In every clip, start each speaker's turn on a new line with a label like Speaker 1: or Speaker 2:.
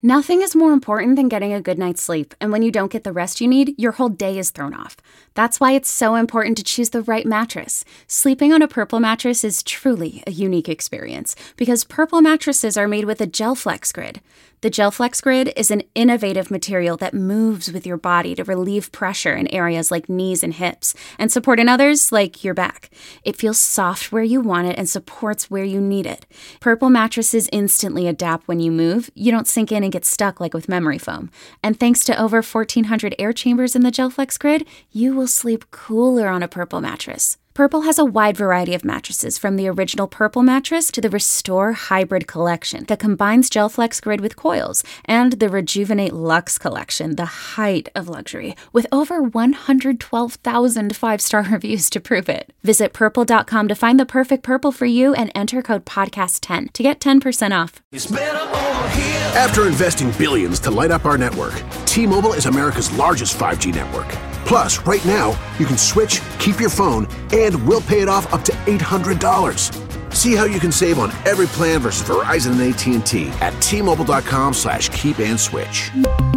Speaker 1: Nothing is more important than getting a good night's sleep, and when you don't get the rest you need, your whole day is thrown off. That's why it's so important to choose the right mattress. Sleeping on a Purple mattress is truly a unique experience, because Purple mattresses are made with a GelFlex Grid. The GelFlex Grid is an innovative material that moves with your body to relieve pressure in areas like knees and hips, and support in others like your back. It feels soft where you want it and supports where you need it. Purple mattresses instantly adapt when you move. You don't sink in and get stuck like with memory foam. And thanks to over 1,400 air chambers in the GelFlex Grid, you will sleep cooler on a Purple mattress. Purple has a wide variety of mattresses, from the original Purple mattress to the Restore Hybrid collection that combines GelFlex Grid with coils, and the Rejuvenate Luxe collection, the height of luxury, with over 112,000 five-star reviews to prove it. Visit purple.com to find the perfect Purple for you and enter code podcast10 to get 10% off.
Speaker 2: After investing billions to light up our network, T-Mobile is America's largest 5G network. Plus, right now, you can switch, keep your phone, and we'll pay it off up to $800. See how you can save on every plan versus Verizon and AT&T at T-Mobile.com/keep and switch.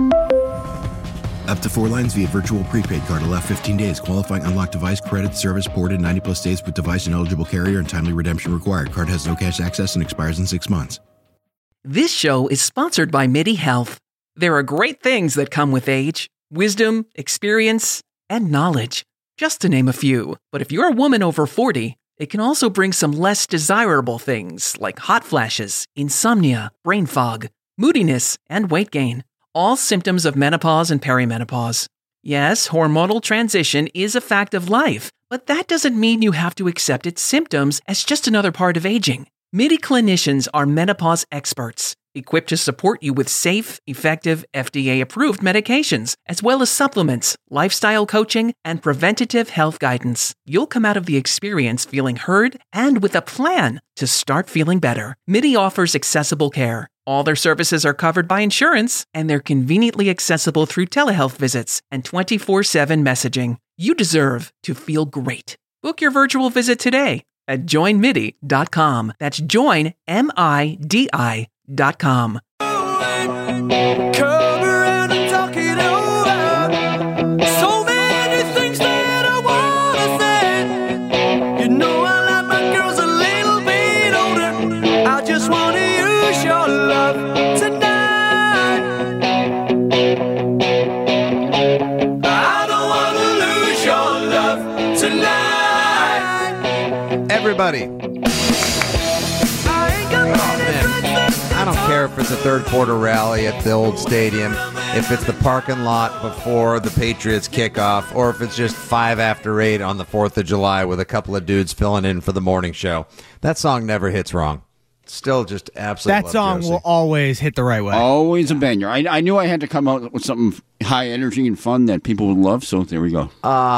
Speaker 3: Up to 4 lines via virtual prepaid card. Allow 15 days. Qualifying unlocked device credit service ported 90-plus days with device and eligible carrier and timely redemption required. Card has no cash access and expires in 6 months.
Speaker 4: This show is sponsored by MIDI Health. There are great things that come with age. Wisdom, experience, and knowledge, just to name a few. But if you're a woman over 40, it can also bring some less desirable things like hot flashes, insomnia, brain fog, moodiness, and weight gain. All symptoms of menopause and perimenopause. Yes, hormonal transition is a fact of life, but that doesn't mean you have to accept its symptoms as just another part of aging. MIDI clinicians are menopause experts, equipped to support you with safe, effective, FDA-approved medications, as well as supplements, lifestyle coaching, and preventative health guidance. You'll come out of the experience feeling heard and with a plan to start feeling better. MIDI offers accessible care. All their services are covered by insurance, and they're conveniently accessible through telehealth visits and 24/7 messaging. You deserve to feel great. Book your virtual visit today at joinmidi.com. That's joinmidi.com.
Speaker 5: Come around and talk it over. So many things that I wanna say. You know I like my girls a little bit older. I just wanna use your love tonight. I don't wanna lose your love tonight.
Speaker 6: Everybody. I don't care if it's a third quarter rally at the old stadium, if it's the parking lot before the Patriots kickoff, or if it's just 5 after 8 on the 4th of July with a couple of dudes filling in for the morning show. That song never hits wrong. Still just absolutely
Speaker 7: that song
Speaker 6: Josie.
Speaker 7: will always hit the right way.
Speaker 8: Always a banger. I knew I had to come out with something high energy and fun that people would love, so there we go.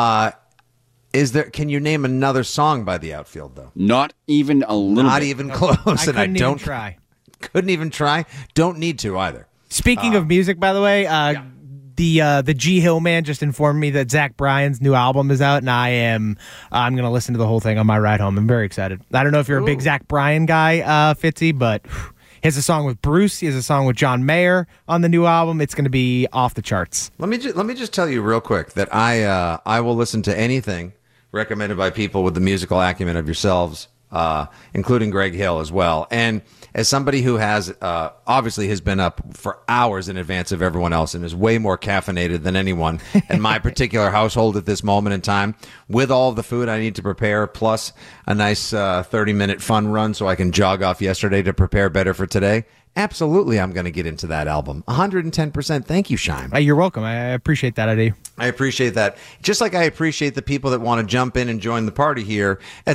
Speaker 6: Can you name another song by the Outfield, though?
Speaker 8: Not even a little
Speaker 6: Not
Speaker 8: bit.
Speaker 6: even close.
Speaker 7: I couldn't even try.
Speaker 6: Couldn't even try. Don't need to either.
Speaker 7: Speaking of music, by the way, the G Hill man just informed me that Zach Bryan's new album is out, and I'm going to listen to the whole thing on my ride home. I'm very excited. I don't know if you're a big Zach Bryan guy, Fitzy, but he has a song with Bruce. He has a song with John Mayer on the new album. It's going to be off the charts.
Speaker 6: Let me just tell you real quick that I will listen to anything recommended by people with the musical acumen of yourselves, including Greg Hill as well. And as somebody who has obviously has been up for hours in advance of everyone else and is way more caffeinated than anyone in my particular household at this moment in time, with all of the food I need to prepare, plus a nice 30-minute fun run so I can jog off yesterday to prepare better for today, absolutely I'm going to get into that album. 110%. Thank you, Shime.
Speaker 7: You're welcome. I appreciate that, Eddie.
Speaker 6: I appreciate that. Just like I appreciate the people that want to jump in and join the party here at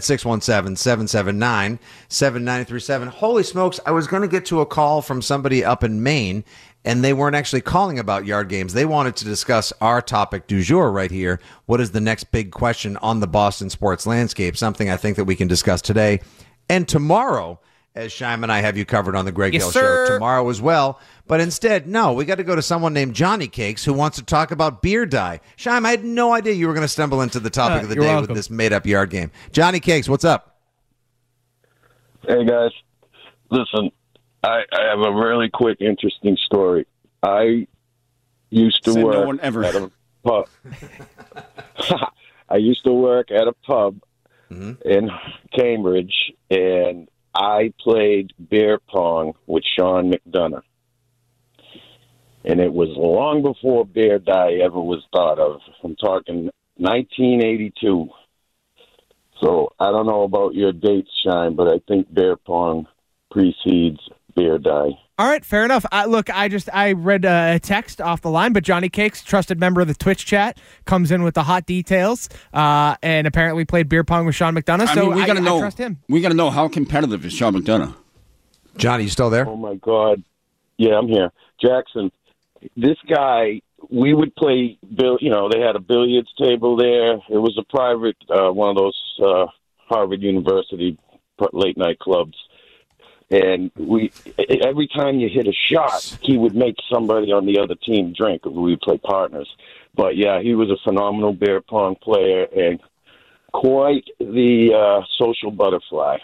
Speaker 6: 617-779-7937. Holy smokes, I was going to get to a call from somebody up in Maine, and they weren't actually calling about yard games. They wanted to discuss our topic du jour right here. What is the next big question on the Boston sports landscape? Something I think that we can discuss today and tomorrow, as Shime and I have you covered on the Greg Hill Show tomorrow as well. But instead, no, we got to go to someone named Johnny Cakes who wants to talk about beer dye. Shime, I had no idea you were going to stumble into the topic of the day with this made-up yard game. Johnny Cakes, what's up?
Speaker 9: Hey, guys. Listen, I have a really quick, interesting story. I used to
Speaker 8: Said
Speaker 9: work
Speaker 8: no one ever.
Speaker 9: at a pub. I used to work at a pub in Cambridge, and I played beer pong with Sean McDonough. And it was long before beer die ever was thought of. I'm talking 1982. So I don't know about your dates, Shine, but I think beer pong precedes beer die.
Speaker 7: All right, fair enough. I read a text off the line, but Johnny Cakes, trusted member of the Twitch chat, comes in with the hot details, and apparently played beer pong with Sean McDonough.
Speaker 8: I mean, we gotta know.
Speaker 7: I trust him.
Speaker 8: We got to know how competitive is Sean McDonough.
Speaker 6: Johnny, you still there?
Speaker 9: Oh, my God. Yeah, I'm here. Jackson, this guy, we would play, they had a billiards table there. It was a private, one of those Harvard University late-night clubs. And every time you hit a shot, he would make somebody on the other team drink. We would play partners. But, yeah, he was a phenomenal beer pong player and quite the social butterfly.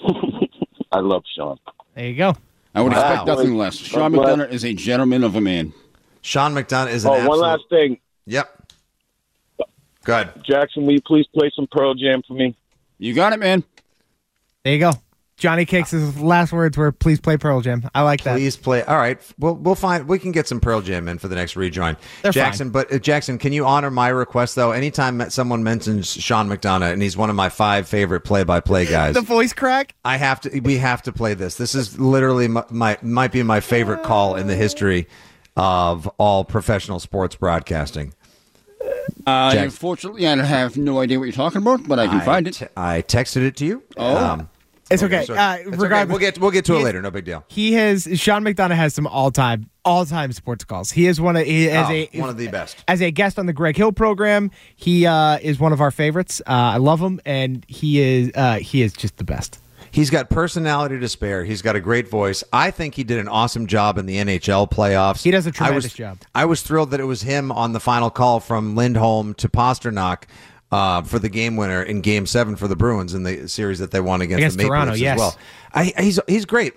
Speaker 9: I love Sean.
Speaker 7: There you go.
Speaker 8: I would expect nothing less. Sean McDonough is a gentleman of a man.
Speaker 6: Sean McDonough is an absolute...
Speaker 9: one last thing.
Speaker 6: Yep. Go ahead.
Speaker 9: Jackson, will you please play some Pearl Jam for me?
Speaker 8: You got it, man.
Speaker 7: There you go. Johnny Cakes' last words were, please play Pearl Jam. I like that.
Speaker 6: Please play. All right. We'll find. We can get some Pearl Jam in for the next rejoin.
Speaker 7: They're
Speaker 6: Jackson,
Speaker 7: fine.
Speaker 6: But Jackson, can you honor my request, though? Anytime someone mentions Sean McDonough, and he's one of my 5 favorite play-by-play guys.
Speaker 7: The voice crack?
Speaker 6: We have to play this. This is literally might be my favorite call in the history of all professional sports broadcasting.
Speaker 8: Unfortunately, I have no idea what you're talking about, but I can find it.
Speaker 6: I texted it to you.
Speaker 8: Oh.
Speaker 7: It's okay.
Speaker 6: So
Speaker 7: Regardless,
Speaker 6: okay. We'll get to it later. No big deal.
Speaker 7: Sean McDonough has some all time sports calls. He is one of the
Speaker 6: best.
Speaker 7: As a guest on the Greg Hill program, he is one of our favorites. I love him, and he is just the best.
Speaker 6: He's got personality to spare. He's got a great voice. I think he did an awesome job in the NHL playoffs.
Speaker 7: He does a tremendous job.
Speaker 6: I was thrilled that it was him on the final call from Lindholm to Pasternak for the game winner in Game 7 for the Bruins in the series that they won against the Maple
Speaker 7: Toronto,
Speaker 6: Leafs
Speaker 7: yes.
Speaker 6: as well. He's great.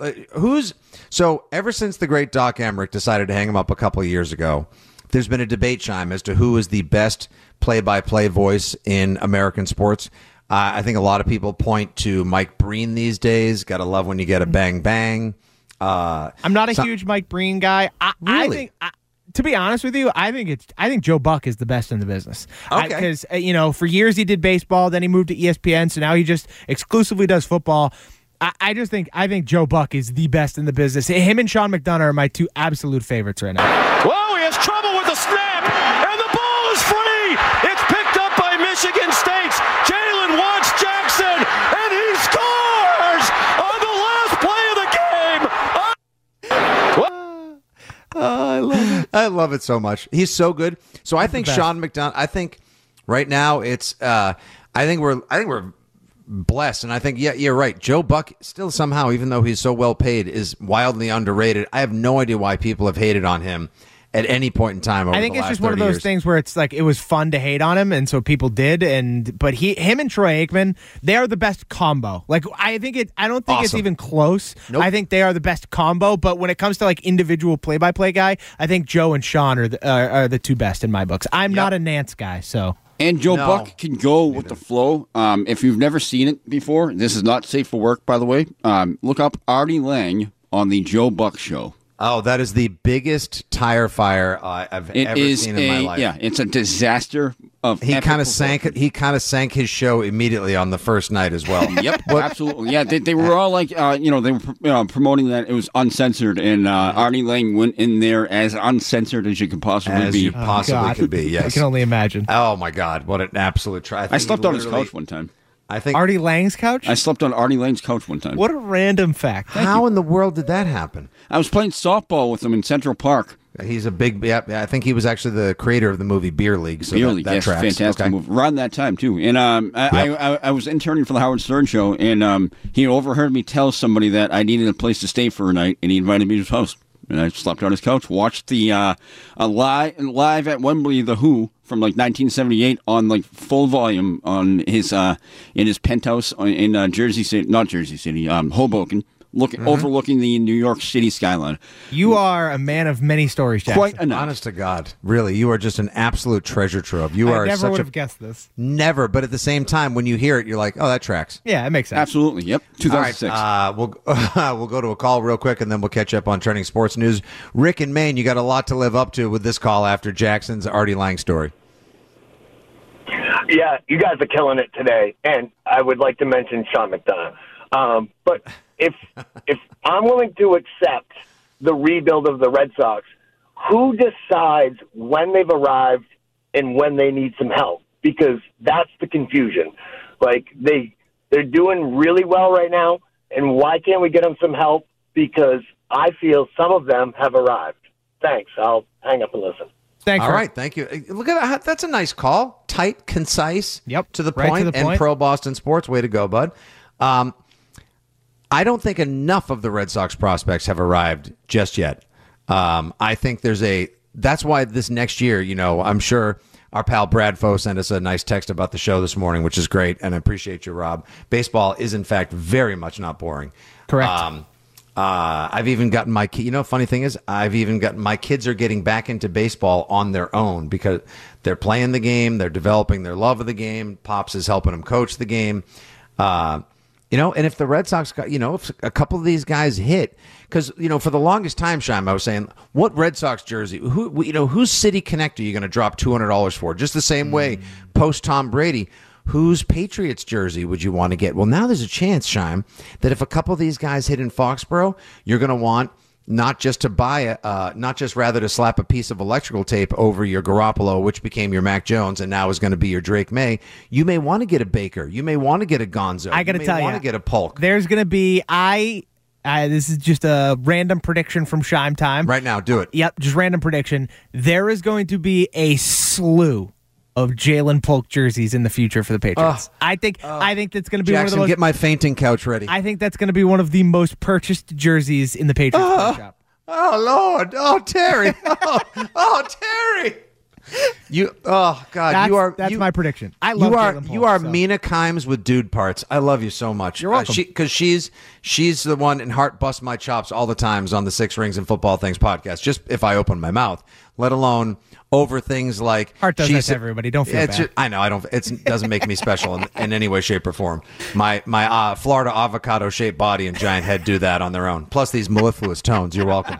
Speaker 6: So ever since the great Doc Emmerich decided to hang him up a couple of years ago, there's been a debate, Chime, as to who is the best play-by-play voice in American sports. I think a lot of people point to Mike Breen these days. Got to love when you get a bang bang.
Speaker 7: I'm not a huge Mike Breen guy.
Speaker 6: Really?
Speaker 7: To be honest with you, I think Joe Buck is the best in the business.
Speaker 6: Okay.
Speaker 7: Because for years he did baseball, then he moved to ESPN, so now he just exclusively does football. I think Joe Buck is the best in the business. Him and Sean McDonough are my 2 absolute favorites right now.
Speaker 5: Whoa, he has trouble with the snap, and the ball is free. It's picked up by Michigan State's Jalen Watts Jackson, and he scores on the last play of the game.
Speaker 7: I love it.
Speaker 6: I love it so much. He's so good. So I think Sean McDonough. I think right now it's. I think we're blessed, and I think you're right. Joe Buck still somehow, even though he's so well paid, is wildly underrated. I have no idea why people have hated on him at any point in time. Over
Speaker 7: I think
Speaker 6: the
Speaker 7: it's
Speaker 6: last
Speaker 7: just one of
Speaker 6: 30
Speaker 7: those
Speaker 6: years.
Speaker 7: things where it's like it was fun to hate on him, and so people did. But him and Troy Aikman, they are the best combo. Like I don't think it's
Speaker 6: Awesome.
Speaker 7: even close.
Speaker 6: Nope.
Speaker 7: I think they are the best combo. But when it comes to like individual play-by-play guy, I think Joe and Sean are the 2 best in my books. I'm not a Nance guy, so.
Speaker 8: And Joe
Speaker 6: No.
Speaker 8: Buck can go with the flow. If you've never seen it before, this is not safe for work, by the way. Look up Artie Lang on the Joe Buck Show.
Speaker 6: Oh, that is the biggest tire fire I've ever seen in my life.
Speaker 8: Yeah, it's a disaster of.
Speaker 6: He
Speaker 8: epic
Speaker 6: kind of sank his show immediately on the first night as well.
Speaker 8: Yep, absolutely. Yeah, they were all like, they were promoting that it was uncensored, and Artie Lang went in there as uncensored as you could possibly
Speaker 6: As
Speaker 8: be.
Speaker 6: you possibly could be, yes.
Speaker 7: I can only imagine.
Speaker 6: Oh, my God. What an absolute try.
Speaker 8: I slept on his couch one time.
Speaker 6: I think.
Speaker 7: Artie Lang's couch?
Speaker 8: I slept on Artie Lang's couch one time.
Speaker 7: What a random fact.
Speaker 6: How in the world did that happen?
Speaker 8: I was playing softball with him in Central Park.
Speaker 6: He's a big. Yeah, I think he was actually the creator of the movie Beer League. So
Speaker 8: Beer
Speaker 6: that,
Speaker 8: League,
Speaker 6: that
Speaker 8: yes,
Speaker 6: tracks.
Speaker 8: fantastic
Speaker 6: Okay.
Speaker 8: movie. Around that time too, and I was interning for the Howard Stern show, and he overheard me tell somebody that I needed a place to stay for a night, and he invited me to his house, and I slept on his couch, watched the live at Wembley, The Who from like 1978 on like full volume on his in his penthouse in Jersey City, not Jersey City, Hoboken. overlooking the New York City skyline.
Speaker 7: You are a man of many stories, Jackson.
Speaker 8: Quite enough.
Speaker 6: Honest to God, really, you are just an absolute treasure trove. You are
Speaker 7: I never
Speaker 6: such
Speaker 7: would
Speaker 6: a
Speaker 7: have guessed this.
Speaker 6: never, but at the same time, when you hear it, you're like, oh, that tracks.
Speaker 7: Yeah, it makes sense.
Speaker 8: Absolutely. Yep. 2006.
Speaker 6: All right, we'll go to a call real quick, and then we'll catch up on trending sports news. Rick in Maine, you got a lot to live up to with this call after Jackson's Artie Lang story.
Speaker 10: Yeah, you guys are killing it today, and I would like to mention Sean McDonough. But if I'm willing to accept the rebuild of the Red Sox, who decides when they've arrived and when they need some help? Because that's the confusion. Like, they're doing really well right now, and why can't we get them some help? Because I feel some of them have arrived. Thanks. I'll hang up and listen.
Speaker 7: Thanks.
Speaker 6: All right, thank you. Look at that. That's a nice call. Tight, concise,
Speaker 7: Yep,
Speaker 6: to the
Speaker 7: right
Speaker 6: point,
Speaker 7: to the
Speaker 6: and
Speaker 7: point.
Speaker 6: pro Boston sports. Way to go, bud. I don't think enough of the Red Sox prospects have arrived just yet. I think that's why this next year, I'm sure our pal Brad Foe sent us a nice text about the show this morning, which is great, and I appreciate you, Rob. Baseball is, in fact, very much not boring.
Speaker 7: Correct.
Speaker 6: I've even gotten my funny thing is I've even gotten my kids are getting back into baseball on their own because they're playing the game, they're developing their love of the game. Pops is helping them coach the game. And if the Red Sox got, if a couple of these guys hit, because, for the longest time, Shime, I was saying, what Red Sox jersey, whose City Connect are you going to drop $200 for? Just the same way, post Tom Brady, whose Patriots jersey would you want to get? Well, now there's a chance, Shime, that if a couple of these guys hit in Foxborough, you're going to want not just to slap a piece of electrical tape over your Garoppolo, which became your Mac Jones and now is going to be your Drake May. You may want to get a Baker. You may want to get a Gonzo.
Speaker 7: I got to tell you,
Speaker 6: want to get a Polk.
Speaker 7: There's going to be this is just a random prediction from Shime Time.
Speaker 6: Right now, do it.
Speaker 7: Yep, just random prediction. There is going to be a slew of Jalen Polk jerseys in the future for the Patriots. I think that's going to be
Speaker 6: Jackson,
Speaker 7: one of the most.
Speaker 6: Get my fainting couch ready.
Speaker 7: I think that's going to be one of the most purchased jerseys in the Patriots shop.
Speaker 6: Oh Lord! Oh Terry! oh Terry!
Speaker 7: That's my prediction. I love Jalen Polk.
Speaker 6: You are Mina Kimes with dude parts. I love you so much.
Speaker 7: You're welcome.
Speaker 6: Because she's the one, and Hart busts my chops all the times on the Six Rings and Football Things podcast. Just if I open my mouth, let alone over things like
Speaker 7: Hart does that to everybody. Don't feel bad.
Speaker 6: I know. I don't. It doesn't make me special in any way, shape, or form. My Florida avocado shaped body and giant head do that on their own. Plus these mellifluous tones. You're welcome.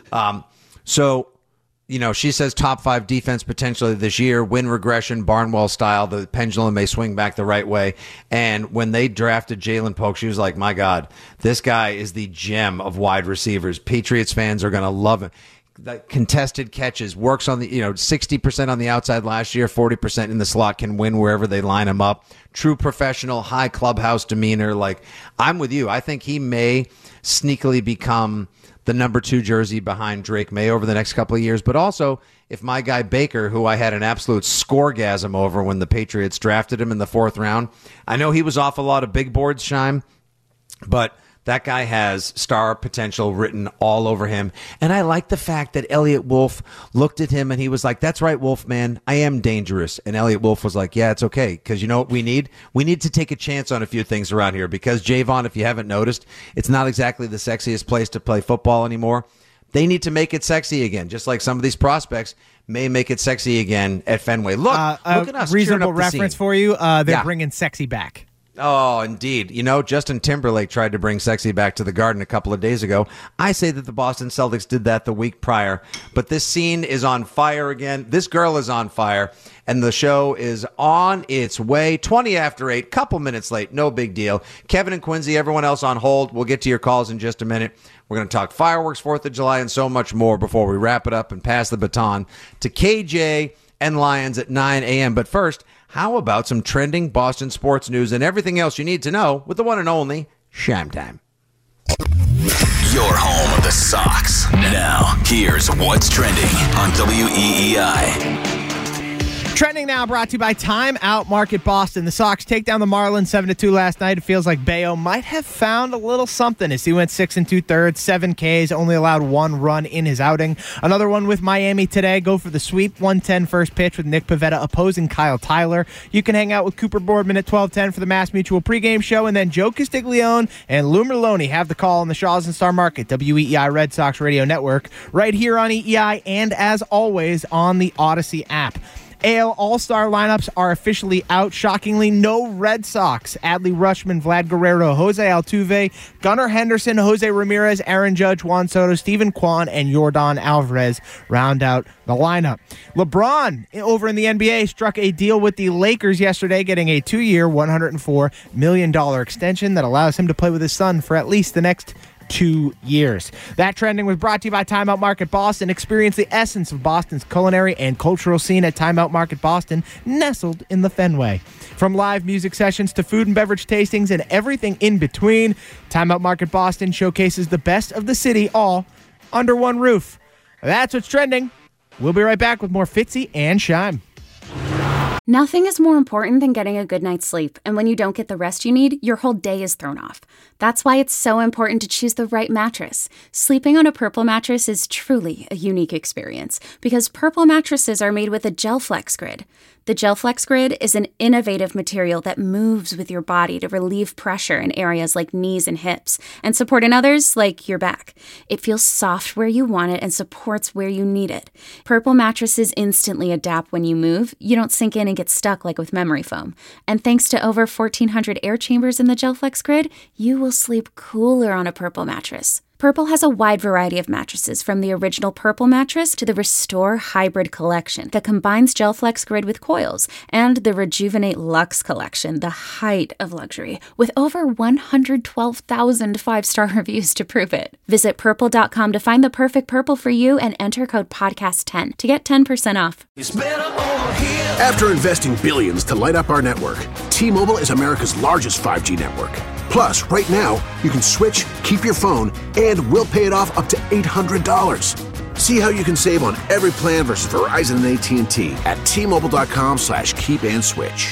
Speaker 6: She says top 5 defense potentially this year, win regression, Barnwell style. The pendulum may swing back the right way. And when they drafted Jalen Polk, she was like, my God, this guy is the gem of wide receivers. Patriots fans are going to love him. The contested catches, works on the 60% on the outside last year, 40% in the slot, can win wherever they line him up. True professional, high clubhouse demeanor. Like, I'm with you. I think he may sneakily become the number 2 jersey behind Drake May over the next couple of years. But also, if my guy Baker, who I had an absolute scoregasm over when the Patriots drafted him in the 4th round, I know he was off a lot of big boards, Shime, but that guy has star potential written all over him. And I like the fact that Elliot Wolf looked at him and he was like, that's right, Wolf, man, I am dangerous. And Elliot Wolf was like, yeah, it's okay. Because you know what we need? We need to take a chance on a few things around here. Because Javon, if you haven't noticed, it's not exactly the sexiest place to play football anymore. They need to make it sexy again, just like some of these prospects may make it sexy again at Fenway. Look at us.
Speaker 7: Reasonable reference for you. They're bringing sexy back.
Speaker 6: Oh, indeed. Justin Timberlake tried to bring sexy back to the Garden a couple of days ago. I say that the Boston Celtics did that the week prior. But this scene is on fire again. This girl is on fire. And the show is on its way. 20 after 8, couple minutes late. No big deal. Kevin and Quincy, everyone else on hold. We'll get to your calls in just a minute. We're going to talk fireworks, 4th of July, and so much more before we wrap it up and pass the baton to KJ and Lions at 9 a.m. But first, how about some trending Boston sports news and everything else you need to know with the one and only Shime Time?
Speaker 11: Your home of the Sox. Now, here's what's trending on WEEI.
Speaker 7: Trending now, brought to you by Time Out Market Boston. The Sox take down the Marlins 7-2 last night. It feels like Bayo might have found a little something as he went 6 2/3, 7 Ks, only allowed 1 run in his outing. Another one with Miami today. Go for the sweep. 110 first pitch with Nick Pivetta opposing Kyle Tyler. You can hang out with Cooper Boardman at 12:10 for the Mass Mutual pregame show, and then Joe Castiglione and Lou Merlone have the call on the Shaw's and Star Market, WEEI Red Sox Radio Network, right here on EEI, and as always on the Odyssey app. AL All-Star lineups are officially out. Shockingly, no Red Sox. Adley Rutschman, Vlad Guerrero, Jose Altuve, Gunnar Henderson, Jose Ramirez, Aaron Judge, Juan Soto, Steven Kwan, and Yordan Alvarez round out the lineup. LeBron, over in the NBA, struck a deal with the Lakers yesterday, getting a 2-year, $104 million extension that allows him to play with his son for at least the next 2 years. That trending was brought to you by Time Out Market Boston. Experience the essence of Boston's culinary and cultural scene at Time Out Market Boston, nestled in the Fenway. From live music sessions to food and beverage tastings and everything in between, Time Out Market Boston showcases the best of the city all under one roof. That's what's trending. We'll be right back with more Fitzy and Shime.
Speaker 1: Nothing is more important than getting a good night's sleep, and when you don't get the rest you need, your whole day is thrown off. That's why it's so important to choose the right mattress. Sleeping on a Purple mattress is truly a unique experience, because Purple mattresses are made with a GelFlex Grid. The GelFlex Grid is an innovative material that moves with your body to relieve pressure in areas like knees and hips, and support in others like your back. It feels soft where you want it and supports where you need it. Purple mattresses instantly adapt when you move. You don't sink in and get stuck like with memory foam. And thanks to over 1,400 air chambers in the GelFlex Grid, you will sleep cooler on a Purple mattress. Purple has a wide variety of mattresses, from the original Purple mattress to the Restore Hybrid collection that combines GelFlex Grid with coils, and the Rejuvenate Luxe collection, the height of luxury, with over 112,000 five-star reviews to prove it. Visit purple.com to find the perfect Purple for you and enter code podcast10 to get 10% off.
Speaker 2: After investing billions to light up our network, T-Mobile is America's largest 5G network. Plus, right now, you can switch, keep your phone, and we'll pay it off up to $800. See how you can save on every plan versus Verizon and AT&T at T-Mobile.com/keep-and-switch.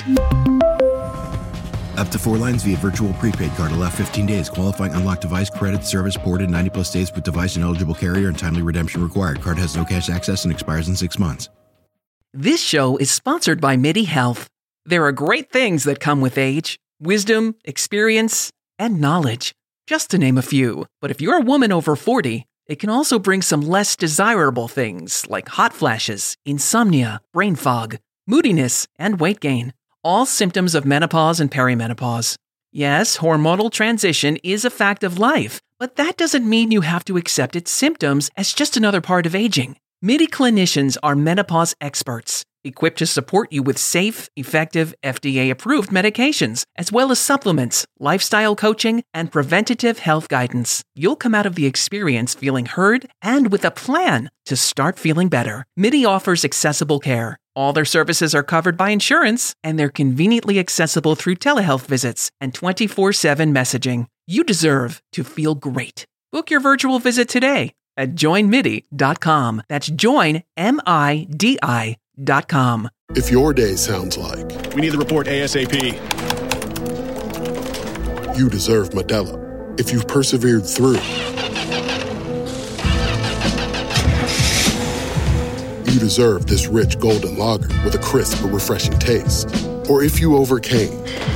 Speaker 3: Up to 4 lines via virtual prepaid card. Allow 15 days. Qualifying unlocked device credit service ported 90-plus days with device and eligible carrier and timely redemption required. Card has no cash access and expires in 6 months.
Speaker 4: This show is sponsored by MIDI Health. There are great things that come with age. Wisdom, experience, and knowledge, just to name a few. But if you're a woman over 40, it can also bring some less desirable things like hot flashes, insomnia, brain fog, moodiness, and weight gain. All symptoms of menopause and perimenopause. Yes, hormonal transition is a fact of life, but that doesn't mean you have to accept its symptoms as just another part of aging. MIDI clinicians are menopause experts, equipped to support you with safe, effective, FDA-approved medications, as well as supplements, lifestyle coaching, and preventative health guidance. You'll come out of the experience feeling heard and with a plan to start feeling better. MIDI offers accessible care. All their services are covered by insurance, and they're conveniently accessible through telehealth visits and 24/7 messaging. You deserve to feel great. Book your virtual visit today at joinmidi.com. That's joinmidi.com.
Speaker 12: If your day sounds like,
Speaker 13: we need the report ASAP,
Speaker 12: you deserve Modelo. If you've persevered through, you deserve this rich golden lager with a crisp but refreshing taste. Or if you overcame,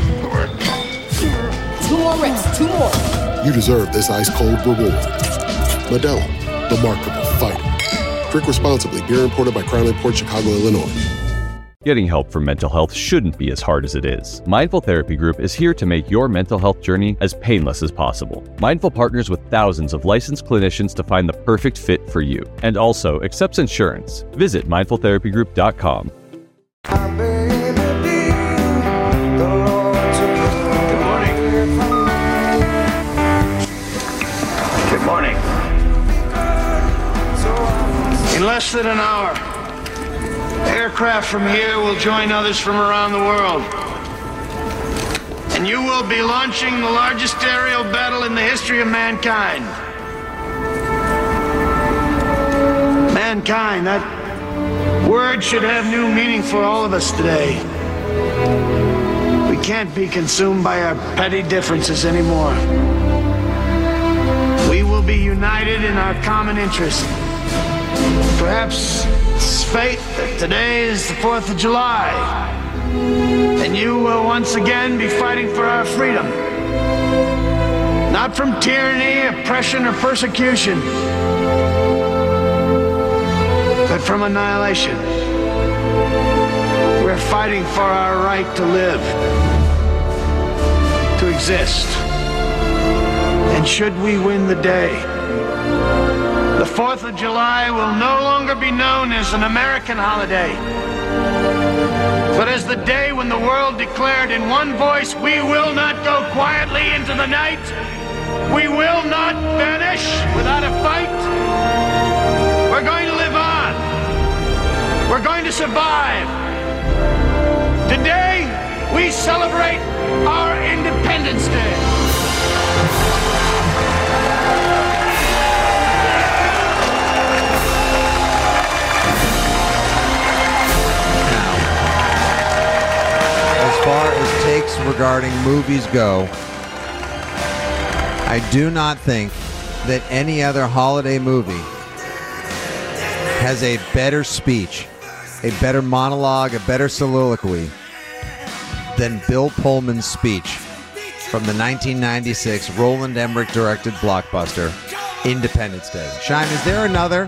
Speaker 14: 2 more reps, 2 more.
Speaker 12: You deserve this ice-cold reward. Modelo, the Remarkable Fighter. Drink responsibly. Beer imported by Crown Imports, Chicago, Illinois.
Speaker 15: Getting help for mental health shouldn't be as hard as it is. Mindful Therapy Group is here to make your mental health journey as painless as possible. Mindful partners with thousands of licensed clinicians to find the perfect fit for you, and also accepts insurance. Visit mindfultherapygroup.com.
Speaker 16: Good morning. In less than an hour, aircraft from here will join others from around the world. And you will be launching the largest aerial battle in the history of mankind. Mankind, Words should have new meaning for all of us today. We can't be consumed by our petty differences anymore. We will be united in our common interest. Perhaps it's fate that today is the 4th of July, and you will once again be fighting for our freedom. Not from tyranny, oppression, or persecution, but from annihilation. We're fighting for our right to live, to exist. And should we win the day, the 4th of July will no longer be known as an American holiday, but as the day when the world declared in one voice, we will not go quietly into the night. We will not vanish without a fight. We're going to live on. We're going to survive. Today, we celebrate our Independence Day.
Speaker 6: As far as takes regarding movies go, I do not think that any other holiday movie has a better speech, a better monologue, a better soliloquy than Bill Pullman's speech from the 1996 Roland Emmerich directed blockbuster, Independence Day. Shime, is there another?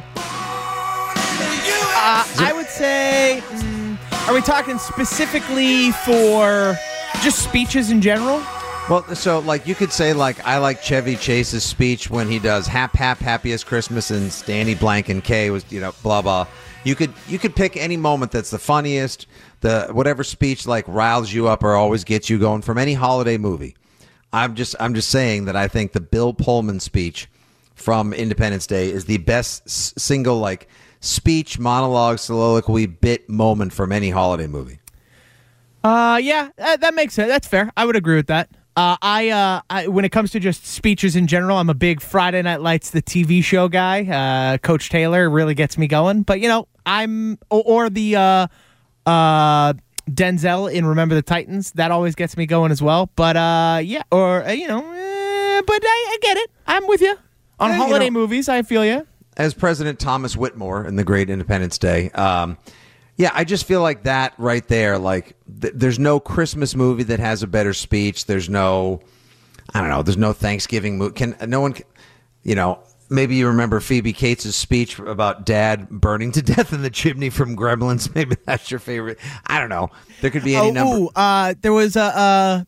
Speaker 7: I would say, are we talking specifically for just speeches in general?
Speaker 6: Well, so like you could say like I like Chevy Chase's speech when he does happiest Christmas and Stanley Blank and K was blah blah. You could pick any moment that's the funniest, the whatever speech like riles you up or always gets you going from any holiday movie. I'm just saying that I think the Bill Pullman speech from Independence Day is the best single like speech, monologue, soliloquy, bit moment from any holiday movie.
Speaker 7: Yeah, that makes sense. That's fair. I would agree with that. I when it comes to just speeches in general, I'm a big Friday Night Lights, the TV show guy. Coach Taylor really gets me going. But I'm or the Denzel in Remember the Titans, that always gets me going as well. But yeah, or but I get it. I'm with you on holiday movies. I feel you.
Speaker 6: As President Thomas Whitmore in the Great Independence Day. Yeah, I just feel like that right there, like there's no Christmas movie that has a better speech. There's no, I don't know, there's no Thanksgiving movie. Maybe you remember Phoebe Cates' speech about Dad burning to death in the chimney from Gremlins. Maybe that's your favorite. I don't know. There could be any number.
Speaker 7: There was Die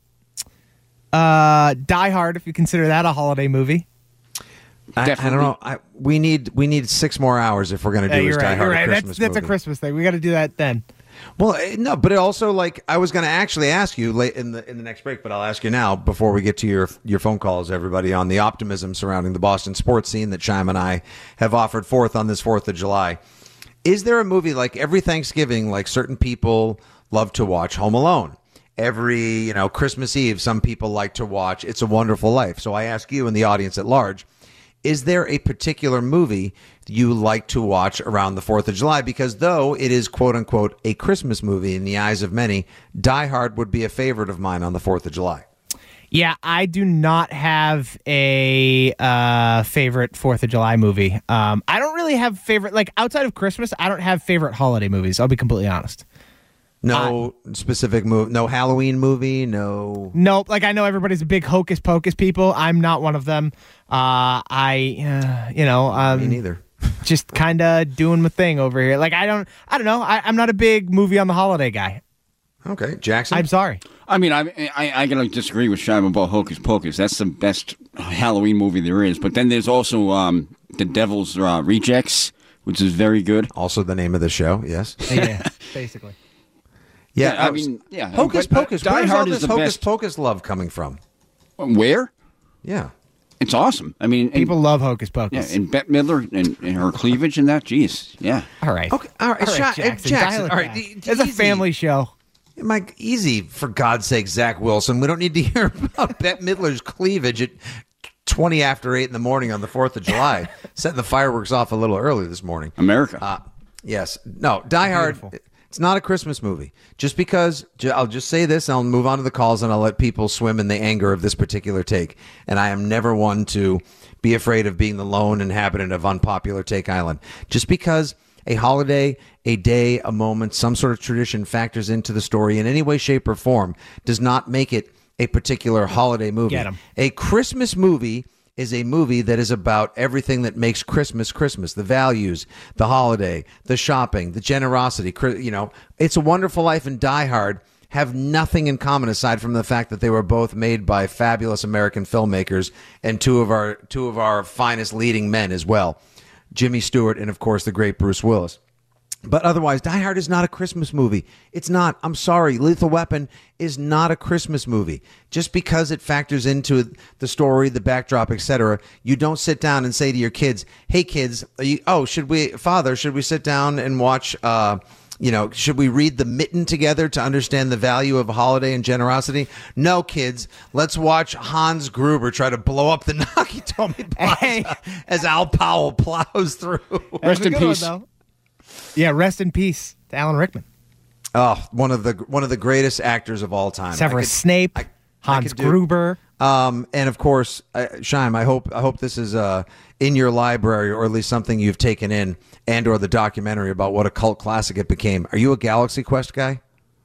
Speaker 7: Hard, if you consider that a holiday movie.
Speaker 6: I don't know. We need 6 more hours if we're going to do this Die Hard Christmas
Speaker 7: That's
Speaker 6: movie.
Speaker 7: a Christmas thing. We got to do that then.
Speaker 6: Well, no, but it also like I was going to actually ask you late in the next break, but I'll ask you now before we get to your phone calls, everybody, on the optimism surrounding the Boston sports scene that Chime and I have offered forth on this 4th of July. Is there a movie like every Thanksgiving, like certain people love to watch Home Alone? Every Christmas Eve, some people like to watch It's a Wonderful Life. So I ask you and the audience at large. Is there a particular movie you like to watch around the 4th of July? Because though it is, quote unquote, a Christmas movie in the eyes of many, Die Hard would be a favorite of mine on the 4th of July.
Speaker 7: Yeah, I do not have a favorite 4th of July movie. I don't really have favorite, like outside of Christmas, I don't have favorite holiday movies. I'll be completely honest.
Speaker 6: No specific movie, no Halloween movie, no.
Speaker 7: Nope. Like I know everybody's a big Hocus Pocus people. I'm not one of them. Me
Speaker 6: neither.
Speaker 7: Just kind of doing my thing over here. Like I don't know. I'm not a big movie on the holiday guy.
Speaker 6: Okay, Jackson.
Speaker 7: I'm sorry.
Speaker 8: I mean, I gotta disagree with Shime about Hocus Pocus. That's the best Halloween movie there is. But then there's also The Devil's Rejects, which is very good.
Speaker 6: Also the name of the show. Yes.
Speaker 7: Yeah, basically.
Speaker 6: Yeah, Hocus Pocus.
Speaker 8: Die Hard is the
Speaker 6: Hocus
Speaker 8: best.
Speaker 6: Pocus love coming from?
Speaker 8: Where?
Speaker 6: Yeah.
Speaker 8: It's awesome. I mean,
Speaker 7: people love Hocus Pocus.
Speaker 8: Yeah, and Bette Midler and her cleavage and that. Jeez, yeah.
Speaker 7: All right.
Speaker 6: Okay. All right. Jackson. All right.
Speaker 7: It's a family show.
Speaker 6: Mike, easy, for God's sake, Zach Wilson. We don't need to hear about Bette Midler's cleavage at 20 after 8 in the morning on the 4th of July. Setting the fireworks off a little early this morning.
Speaker 8: America.
Speaker 6: Yes. No, Die Hard, it's not a Christmas movie. Just because, I'll just say this, and I'll move on to the calls, and I'll let people swim in the anger of this particular take. And I am never one to be afraid of being the lone inhabitant of unpopular take island. Just because a holiday, a day, a moment, some sort of tradition factors into the story in any way, shape, or form does not make it a particular holiday movie.
Speaker 7: Get 'em.
Speaker 6: A Christmas movie is a movie that is about everything that makes Christmas Christmas, the values, the holiday, the shopping, the generosity. You know, It's a Wonderful Life and Die Hard have nothing in common aside from the fact that they were both made by fabulous American filmmakers and two of our finest leading men as well, Jimmy Stewart and, of course, the great Bruce Willis. But otherwise, Die Hard is not a Christmas movie. It's not. I'm sorry. Lethal Weapon is not a Christmas movie. Just because it factors into the story, the backdrop, etc., you don't sit down and say to your kids, "Hey, kids, should we sit down and watch? Should we read The Mitten together to understand the value of a holiday and generosity?" No, kids. Let's watch Hans Gruber try to blow up the Nakatomi Plaza as Al Powell plows through.
Speaker 7: Rest in peace. Yeah, rest in peace to Alan Rickman.
Speaker 6: Oh, one of the greatest actors of all time.
Speaker 7: Severus Snape, Hans Gruber,
Speaker 6: and of course, Shaim. I hope this is in your library, or at least something you've taken in, and or the documentary about what a cult classic it became. Are you a Galaxy Quest guy?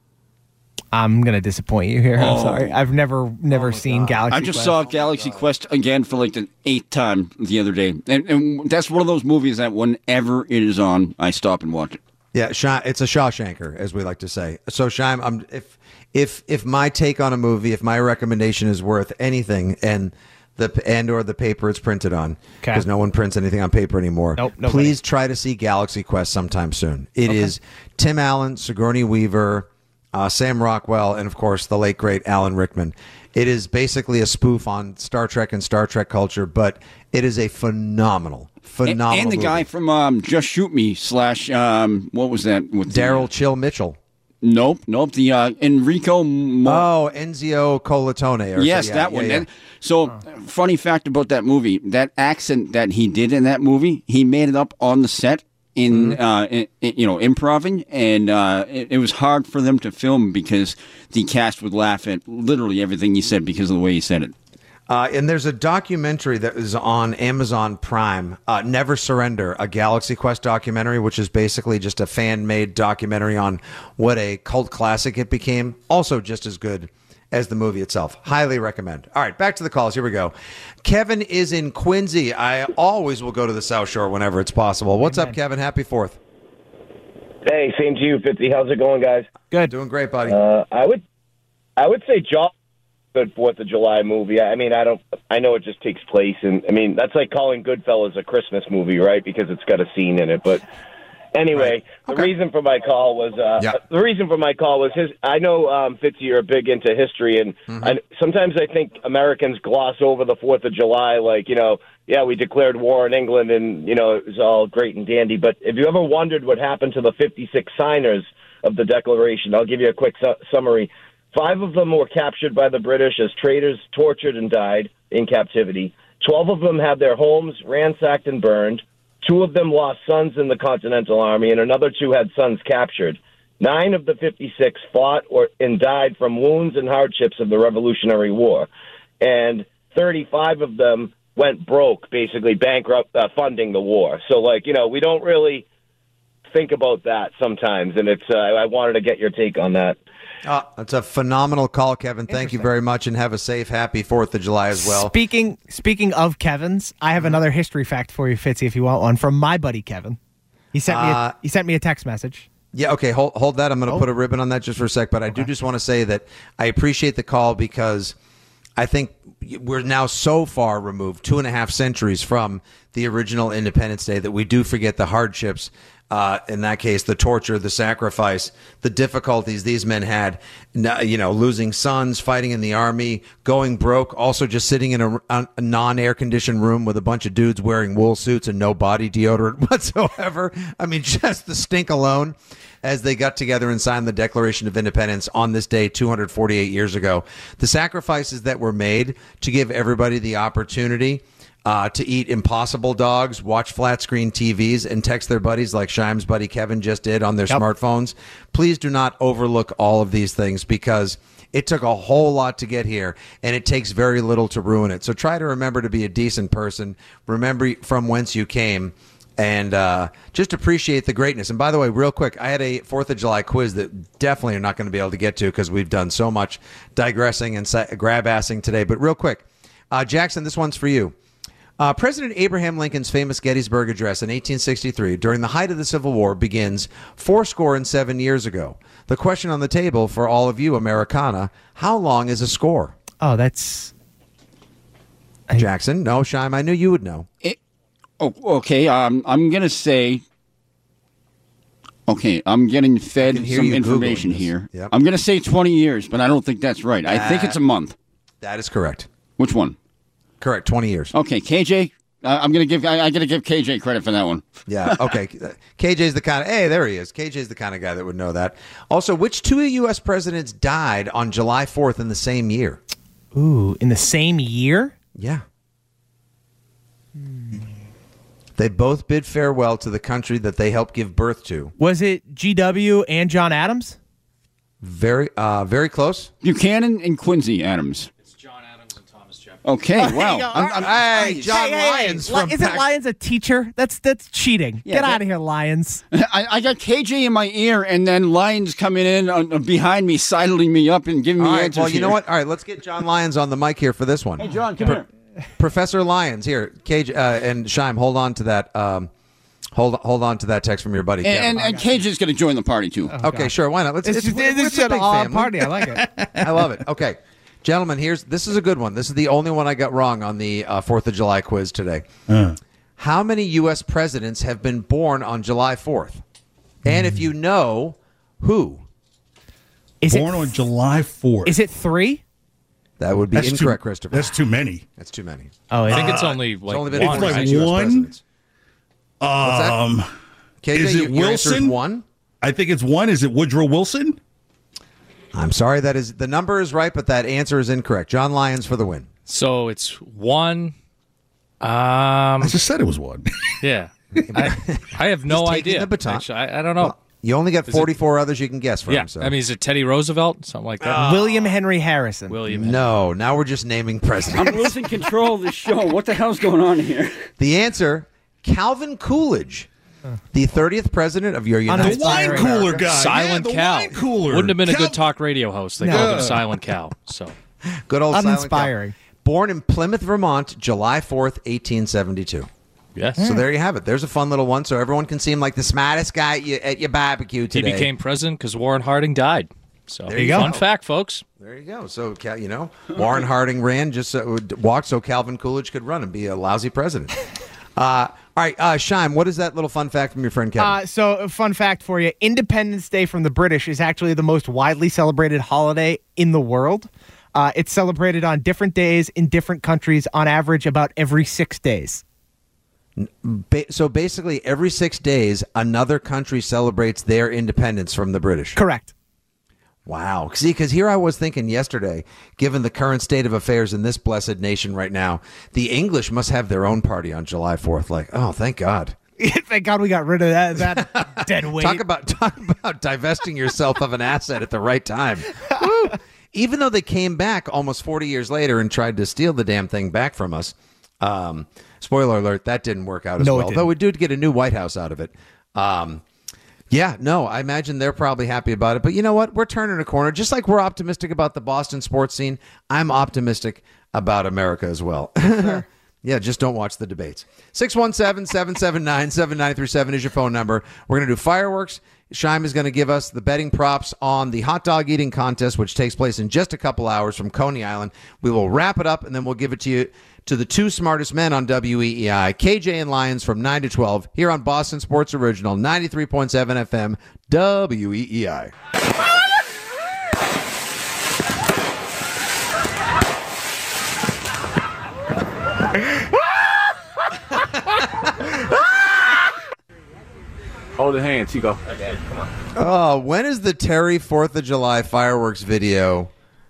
Speaker 7: I'm gonna disappoint you here. I'm sorry. I've never seen Galaxy Quest.
Speaker 8: I just saw Galaxy Quest again for like the 8th time the other day, and that's one of those movies that whenever it is on, I stop and watch it.
Speaker 6: Yeah, it's a Shawshanker, as we like to say. So, Shaim, if my take on a movie, if my recommendation is worth anything, and or the paper it's printed on, because no one prints anything on paper anymore.
Speaker 7: Nope,
Speaker 6: please try to see Galaxy Quest sometime soon. It is Tim Allen, Sigourney Weaver, Sam Rockwell, and of course the late great Alan Rickman. It is basically a spoof on Star Trek and Star Trek culture, but it is a phenomenal
Speaker 8: and the
Speaker 6: movie.
Speaker 8: guy from Just Shoot Me / what was that with
Speaker 6: Daryl Chill Mitchell.
Speaker 8: Nope. The Enrico.
Speaker 6: Enzio Collatone.
Speaker 8: Yes, that one. Yeah. So, funny fact about that movie: that accent that he did in that movie, he made it up on the set in improving, and it was hard for them to film because the cast would laugh at literally everything he said because of the way he said it.
Speaker 6: And there's a documentary that is on Amazon Prime, Never Surrender, a Galaxy Quest documentary, which is basically just a fan-made documentary on what a cult classic it became. Also just as good as the movie itself. Highly recommend. All right, back to the calls. Here we go. Kevin is in Quincy. I always will go to the South Shore whenever it's possible. What's up, Kevin? Happy 4th.
Speaker 10: Hey, same to you, Fitzy. How's it going, guys?
Speaker 7: Good.
Speaker 6: Doing great, buddy.
Speaker 10: I would say Jaws. Good 4th of July movie. I mean, I know it just takes place, and I mean that's like calling Goodfellas a Christmas movie, right? Because it's got a scene in it. But anyway, the reason for my call was I know Fitzy, you're a big into history, and sometimes I think Americans gloss over the 4th of July, like we declared war in England, and it was all great and dandy. But if you ever wondered what happened to the 56 signers of the Declaration, I'll give you a quick summary. 5 of them were captured by the British as traitors, tortured, and died in captivity. 12 of them had their homes ransacked and burned. 2 of them lost sons in the Continental Army, and another 2 had sons captured. 9 of the 56 fought and died from wounds and hardships of the Revolutionary War. And 35 of them went broke, basically bankrupt, funding the war. So, we don't really think about that sometimes, and it's I wanted to get your take on that.
Speaker 6: That's a phenomenal call, Kevin. Thank you very much, and have a safe, happy 4th of July as well.
Speaker 7: Speaking of Kevins, I have another history fact for you, Fitzy, if you want one, from my buddy Kevin. He sent me a text message.
Speaker 6: Yeah, okay, hold that. I'm going to put a ribbon on that just for a sec, but I do just want to say that I appreciate the call because I think we're now so far removed, 2.5 centuries from the original Independence Day, that we do forget the hardships. In that case, the torture, the sacrifice, the difficulties these men had, losing sons, fighting in the army, going broke, also just sitting in a non-air-conditioned room with a bunch of dudes wearing wool suits and no body deodorant whatsoever. I mean, just the stink alone as they got together and signed the Declaration of Independence on this day 248 years ago. The sacrifices that were made to give everybody the opportunity to eat Impossible dogs, watch flat screen TVs, and text their buddies like Shime's buddy Kevin just did on their smartphones. Please do not overlook all of these things because it took a whole lot to get here, and it takes very little to ruin it. So try to remember to be a decent person. Remember from whence you came. And just appreciate the greatness. And by the way, real quick, I had a 4th of July quiz that definitely are not going to be able to get to because we've done so much digressing and grab-assing today. But real quick, Jackson, this one's for you. President Abraham Lincoln's famous Gettysburg Address in 1863, during the height of the Civil War, begins 77 years ago. The question on the table for all of you, Americana, how long is a score?
Speaker 7: Oh, that's...
Speaker 6: Jackson? No, Shime, I knew you would know.
Speaker 8: Okay. I'm going to say... Okay, I'm getting fed some information here.
Speaker 6: Yep.
Speaker 8: I'm going to say 20 years, but I don't think that's right. I think it's a month.
Speaker 6: That is correct.
Speaker 8: Which one?
Speaker 6: Correct, 20 years.
Speaker 8: Okay, KJ. I'm going to give. I got to give KJ credit for that one.
Speaker 6: Yeah. Okay. KJ's the kind of. Hey, there he is. KJ's the kind of guy that would know that. Also, which 2 U.S. presidents died on July 4th in the same year?
Speaker 7: Ooh, in the same year?
Speaker 6: Yeah. They both bid farewell to the country that they helped give birth to.
Speaker 7: Was it GW and John Adams?
Speaker 6: Very close.
Speaker 8: Buchanan and Quincy Adams.
Speaker 13: It's John Adams and Thomas Jefferson.
Speaker 8: Okay, wow.
Speaker 6: Hey, John Lyons from
Speaker 7: Isn't Lyons a teacher? That's cheating.
Speaker 8: Yeah,
Speaker 7: Get out of here, Lyons.
Speaker 8: I got KJ in my ear, and then Lyons coming in behind me, sidling me up and giving me answers.
Speaker 6: Well, you know what? All right, let's get John Lyons on the mic here for this one.
Speaker 8: Hey, John, come here.
Speaker 6: Professor Lyons, here, KJ and Shime, hold on to that. Hold on to that text from your buddy Kevin.
Speaker 8: And KJ's going to join the party too.
Speaker 6: Okay, sure, why not?
Speaker 7: This is an all party. I like it.
Speaker 6: I love it. Okay, gentlemen, this is a good one. This is the only one I got wrong on the 4th of July quiz today. How many U.S. presidents have been born on July 4th? And if you know, who?
Speaker 14: Born on July 4th.
Speaker 7: Is it 3?
Speaker 6: That would be incorrect, Christopher.
Speaker 14: That's too many.
Speaker 6: That's too many.
Speaker 7: Oh,
Speaker 13: I think it's only like
Speaker 6: only been
Speaker 13: one.
Speaker 14: It's like
Speaker 13: right?
Speaker 14: one.
Speaker 6: What's that? KJ,
Speaker 14: Is it
Speaker 6: your answer is
Speaker 14: Wilson?
Speaker 6: one?
Speaker 14: I think it's one. Is it Woodrow Wilson?
Speaker 6: I'm sorry, the number is right, but that answer is incorrect. John Lyons for the win.
Speaker 13: So it's one.
Speaker 14: I just said it was one.
Speaker 13: Yeah. I have no
Speaker 6: He's taking
Speaker 13: idea.
Speaker 6: the baton.
Speaker 13: Actually, I don't know.
Speaker 6: Well, you only got 44 others you can guess from.
Speaker 13: Yeah.
Speaker 6: So.
Speaker 13: I mean, is it Teddy Roosevelt? Something like that?
Speaker 7: William Henry Harrison.
Speaker 6: No, now we're just naming presidents.
Speaker 8: I'm losing control of this show. What the hell's going on here?
Speaker 6: The answer, Calvin Coolidge, the 30th president of your United
Speaker 14: The wine
Speaker 6: States.
Speaker 14: cooler guy.
Speaker 13: Silent
Speaker 14: yeah, the
Speaker 13: Cow.
Speaker 14: wine cooler.
Speaker 13: Wouldn't have been a good talk radio host. They called him Silent Cow. So
Speaker 6: Good old Silent Cow.
Speaker 7: Uninspiring.
Speaker 6: Born in Plymouth, Vermont, July 4th, 1872.
Speaker 13: yes.
Speaker 6: So there you have it. There's a fun little one, so everyone can seem like the smartest guy at your barbecue
Speaker 13: He
Speaker 6: today.
Speaker 13: became president because Warren Harding died. So
Speaker 6: There you go.
Speaker 13: Fun fact, folks.
Speaker 6: There you go. So, Warren Harding ran, just walked so Calvin Coolidge could run and be a lousy president. All right, Shime, what is that little fun fact from your friend Kevin?
Speaker 7: So, a fun fact for you. Independence Day from the British is actually the most widely celebrated holiday in the world. It's celebrated on different days in different countries, on average about every 6 days.
Speaker 6: So basically, every 6 days, another country celebrates their independence from the British.
Speaker 7: Correct.
Speaker 6: Wow. See, because here I was thinking yesterday, given the current state of affairs in this blessed nation right now, the English must have their own party on July 4th. Like, oh, thank God.
Speaker 7: Thank God we got rid of that dead weight.
Speaker 6: Talk about divesting yourself of an asset at the right time. Woo. Even though they came back almost 40 years later and tried to steal the damn thing back from us. Spoiler alert, that didn't work out as well. Though we did get a new White House out of it. I imagine they're probably happy about it. But you know what? We're turning a corner. Just like we're optimistic about the Boston sports scene, I'm optimistic about America as well. Sure. Yeah, just don't watch the debates. 617-779-7937 is your phone number. We're going to do fireworks. Shime is going to give us the betting props on the hot dog eating contest, which takes place in just a couple hours from Coney Island. We will wrap it up, and then we'll give it to you, to the two smartest men on WEEI, KJ and Lyons from 9 to 12, here on Boston Sports Original, 93.7 FM, WEEI.
Speaker 17: Hold the hands, you go.
Speaker 6: Oh, when is the Terry 4th of July fireworks video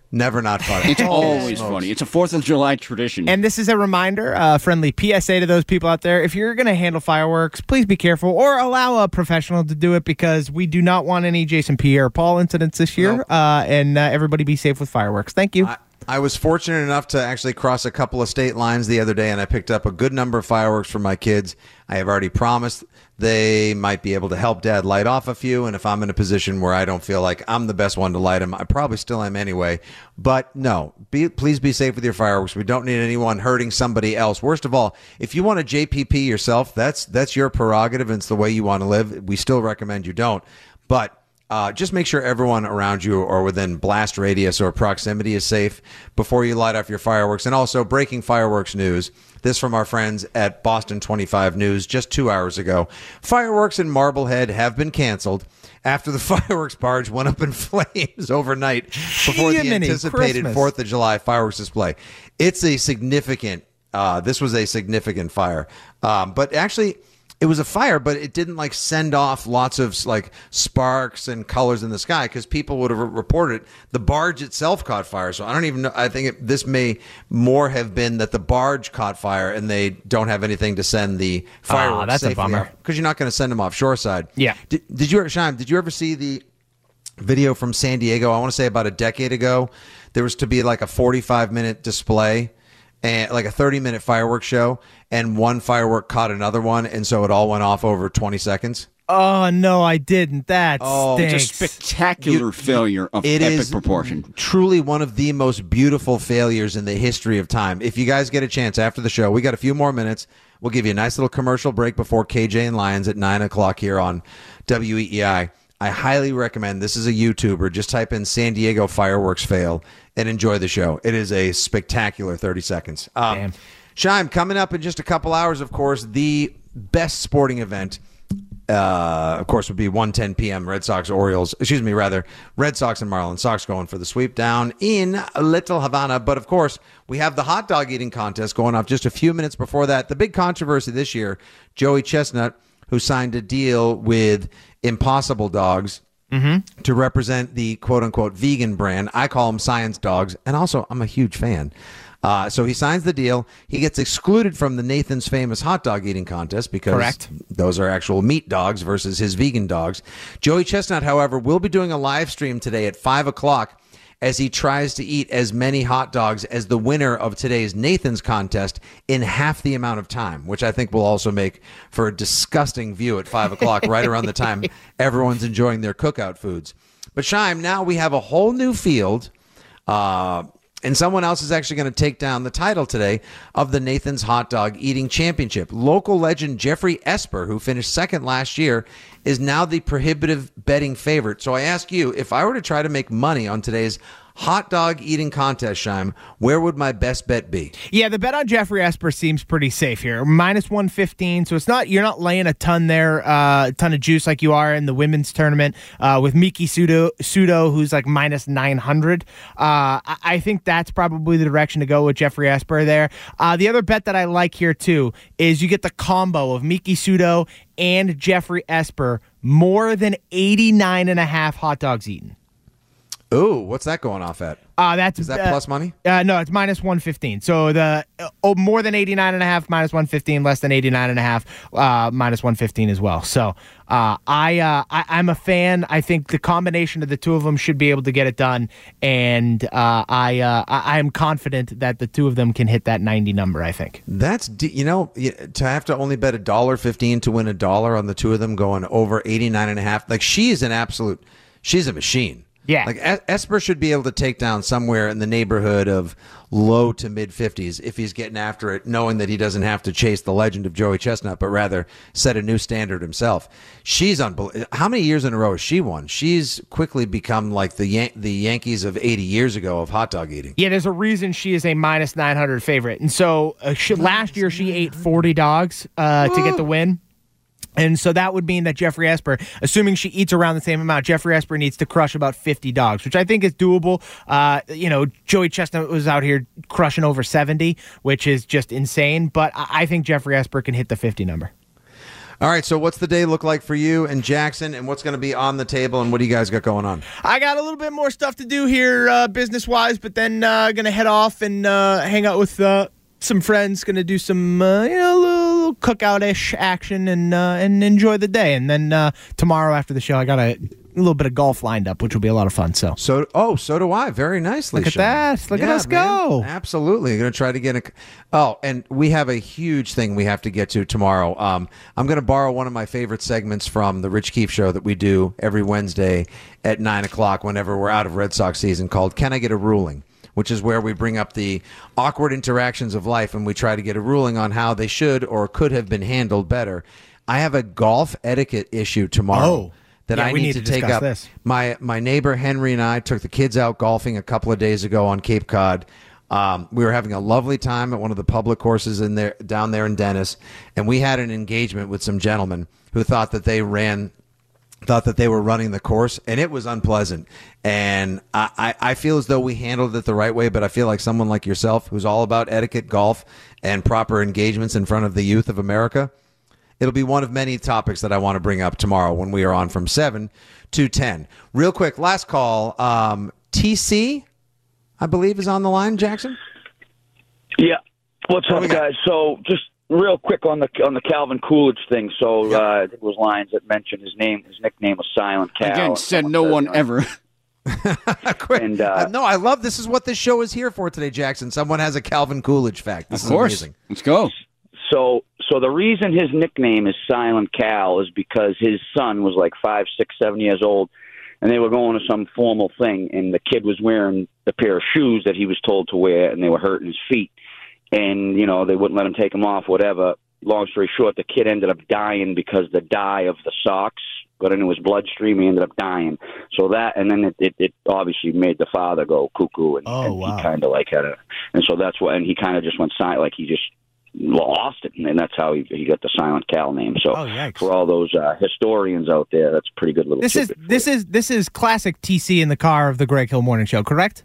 Speaker 6: Never not funny.
Speaker 8: It's always funny. It's a 4th of July tradition.
Speaker 7: And this is a reminder, friendly PSA to those people out there. If you're going to handle fireworks, please be careful or allow a professional to do it, because we do not want any Jason Pierre-Paul incidents this year.
Speaker 6: Nope.
Speaker 7: And everybody be safe with fireworks. Thank you.
Speaker 6: I was fortunate enough to actually cross a couple of state lines the other day, and I picked up a good number of fireworks for my kids. I have already promised they might be able to help Dad light off a few, and if I'm in a position where I don't feel like I'm the best one to light them, I probably still am anyway. But no, please be safe with your fireworks. We don't need anyone hurting somebody else. Worst of all, if you want to JPP yourself, that's your prerogative, and it's the way you want to live. We still recommend you don't. But just make sure everyone around you or within blast radius or proximity is safe before you light off your fireworks. And also, breaking fireworks news. This from our friends at Boston 25 News just 2 hours ago. Fireworks in Marblehead have been canceled after the fireworks barge went up in flames overnight before the anticipated
Speaker 7: Christmas.
Speaker 6: 4th of July fireworks display. It's a significant, this was a significant fire. But actually, it was a fire, but it didn't like send off lots of like sparks and colors in the sky, because people would have reported it. The barge itself caught fire. So I don't even know. I think this may more have been that the barge caught fire and they don't have anything to send the fireworks.
Speaker 7: That's a bummer,
Speaker 6: because you're not going to send them off shoreside.
Speaker 7: Yeah.
Speaker 6: Did you, Shime, did you ever see the video from San Diego? I want to say about a decade ago. There was to be like a 45-minute display and like a 30-minute fireworks show, and one firework caught another one, and so it all went off over 20 seconds.
Speaker 7: Oh, no, I didn't. That stinks.
Speaker 8: It's a spectacular failure of epic proportion.
Speaker 6: Truly one of the most beautiful failures in the history of time. If you guys get a chance after the show, we got a few more minutes. We'll give you a nice little commercial break before KJ and Lions at 9 o'clock here on WEEI. I highly recommend. This is a YouTuber. Just type in San Diego fireworks fail and enjoy the show. It is a spectacular 30 seconds. Shime, coming up in just a couple hours, of course, the best sporting event, of course, would be 1:10 p.m. Red Sox and Marlins. Sox going for the sweep down in Little Havana. But, of course, we have the hot dog eating contest going off just a few minutes before that. The big controversy this year, Joey Chestnut, who signed a deal with Impossible Dogs to represent the quote-unquote vegan brand. I call them science dogs, and also I'm a huge fan. So he signs the deal. He gets excluded from the Nathan's Famous hot dog eating contest because those are actual meat dogs versus his vegan dogs. Joey Chestnut, however, will be doing a live stream today at 5 o'clock as he tries to eat as many hot dogs as the winner of today's Nathan's contest in half the amount of time, which I think will also make for a disgusting view at 5 o'clock, right around the time everyone's enjoying their cookout foods. But Shime, now we have a whole new field, and someone else is actually going to take down the title today of the Nathan's Hot Dog Eating Championship. Local legend Jeffrey Esper, who finished second last year, is now the prohibitive betting favorite. So I ask you, if I were to try to make money on today's hot dog eating contest, Shime, where would my best bet be?
Speaker 7: Yeah, the bet on Jeffrey Esper seems pretty safe here. Minus 115, so you're not laying a ton there, a ton of juice like you are in the women's tournament with Miki Sudo, who's like minus 900. I think that's probably the direction to go with Jeffrey Esper there. The other bet that I like here too is you get the combo of Miki Sudo and Jeffrey Esper, more than 89.5 hot dogs eaten.
Speaker 6: Ooh, what's that going off at? Is that plus money?
Speaker 7: No, it's minus 115. So the more than 89.5 minus 115, less than 89.5 minus 115 as well. So I'm a fan. I think the combination of the two of them should be able to get it done, and I am confident that the two of them can hit that 90 number. I think
Speaker 6: that's to have to only bet $1.15 to win $1 on the two of them going over 89.5. Like she's a machine.
Speaker 7: Yeah.
Speaker 6: Like Esper should be able to take down somewhere in the neighborhood of low to mid 50s if he's getting after it, knowing that he doesn't have to chase the legend of Joey Chestnut, but rather set a new standard himself. She's unbelievable. How many years in a row has she won? She's quickly become like the Yankees of 80 years ago of hot dog eating.
Speaker 7: Yeah, there's a reason she is a minus 900 favorite. And so last year she ate 40 dogs to get the win. And so that would mean that Jeffrey Esper, assuming she eats around the same amount, Jeffrey Esper needs to crush about 50 dogs, which I think is doable. Joey Chestnut was out here crushing over 70, which is just insane. But I think Jeffrey Esper can hit the 50 number.
Speaker 6: All right, so what's the day look like for you and Jackson, and what's going to be on the table, and what do you guys got going on?
Speaker 7: I got a little bit more stuff to do here business-wise, but then going to head off and hang out with some friends. Going to do some little cookout-ish action and enjoy the day. And then tomorrow after the show, I got a little bit of golf lined up, which will be a lot of fun. So
Speaker 6: do I. Very nicely.
Speaker 7: Look at that. Look at us go.
Speaker 6: Absolutely. Going to try to get and we have a huge thing we have to get to tomorrow. I'm going to borrow one of my favorite segments from the Rich Keefe Show that we do every Wednesday at 9 o'clock whenever we're out of Red Sox season, called Can I Get a Ruling? Which is where we bring up the awkward interactions of life and we try to get a ruling on how they should or could have been handled better. I have a golf etiquette issue tomorrow. I need to take up.
Speaker 7: This.
Speaker 6: My neighbor Henry and I took the kids out golfing a couple of days ago on Cape Cod. We were having a lovely time at one of the public courses down there in Dennis, and we had an engagement with some gentlemen who thought that they were running the course, and it was unpleasant. And I feel as though we handled it the right way, but I feel like someone like yourself, who's all about etiquette, golf, and proper engagements in front of the youth of America, it'll be one of many topics that I want to bring up tomorrow when we are on from 7 to 10. Real quick, last call. TC, I believe, is on the line, Jackson?
Speaker 17: Yeah. What's up, guys? So just real quick on the Calvin Coolidge thing. So I think it was Lyons that mentioned his nickname was Silent Cal.
Speaker 8: Again, said no one ever.
Speaker 17: And,
Speaker 6: no, I love this is what this show is here for today, Jackson. Someone has a Calvin Coolidge fact. This is amazing.
Speaker 8: Let's go.
Speaker 17: So the reason his nickname is Silent Cal is because his son was like 5, 6, 7 years old, and they were going to some formal thing, and the kid was wearing the pair of shoes that he was told to wear, and they were hurting his feet. And, they wouldn't let him take them off, whatever. Long story short, the kid ended up dying because the dye of the socks got into his bloodstream. He ended up dying. So that, and then it obviously made the father go cuckoo, and he kind of like had and so that's what, and he kind of just went silent, like he just lost it, and that's how he got the Silent Cal name. So for all those historians out there, that's a pretty good little.
Speaker 7: This is classic TC in the car of the Greg Hill Morning Show, correct?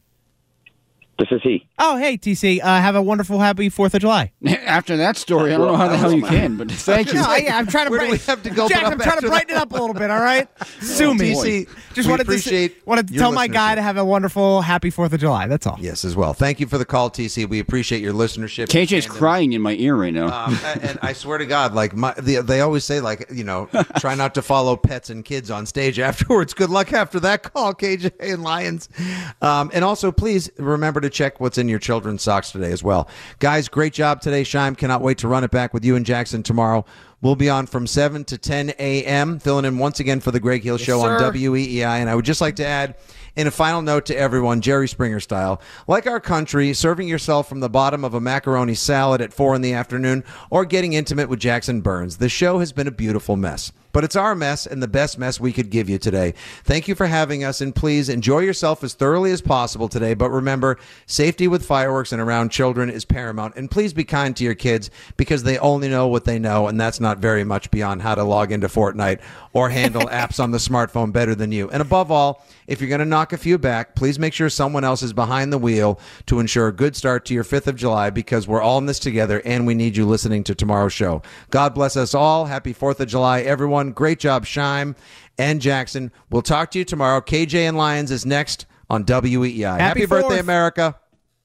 Speaker 17: This is he.
Speaker 7: Oh, hey, TC. Have a wonderful, happy 4th of July.
Speaker 8: After that story, I don't know how the hell you can, but thank you.
Speaker 7: I'm trying to
Speaker 6: Where do we have to go?
Speaker 7: Jack, I'm trying to brighten it up a little bit, all right? Sue me.
Speaker 6: TC,
Speaker 7: just wanted to tell my guy to have a wonderful, happy 4th of July. That's all.
Speaker 6: Yes, as well. Thank you for the call, TC. We appreciate your listenership.
Speaker 8: KJ's crying in my ear right now.
Speaker 6: And I swear to God, like they always say, like, try not to follow pets and kids on stage afterwards. Good luck after that call, KJ and Lyons. And also, please remember to check what's in your children's socks today as well. Guys, great job today. Shime, cannot wait to run it back with you and Jackson tomorrow. We'll be on from 7 to 10 a.m., filling in once again for the Greg Hill Show on WEEI. And I would just like to add, in a final note to everyone, Jerry Springer style, like our country, serving yourself from the bottom of a macaroni salad at 4 in the afternoon or getting intimate with Jackson Burns. The show has been a beautiful mess. But it's our mess and the best mess we could give you today. Thank you for having us, and please enjoy yourself as thoroughly as possible today. But remember, safety with fireworks and around children is paramount. And please be kind to your kids, because they only know what they know, and that's not very much beyond how to log into Fortnite or handle apps on the smartphone better than you. And above all, if you're going to knock a few back, please make sure someone else is behind the wheel to ensure a good start to your 5th of July, because we're all in this together, and we need you listening to tomorrow's show. God bless us all. Happy 4th of July, everyone. Great job, Shime and Jackson. We'll talk to you tomorrow. KJ and Lyons is next on WEEI. Happy birthday, America.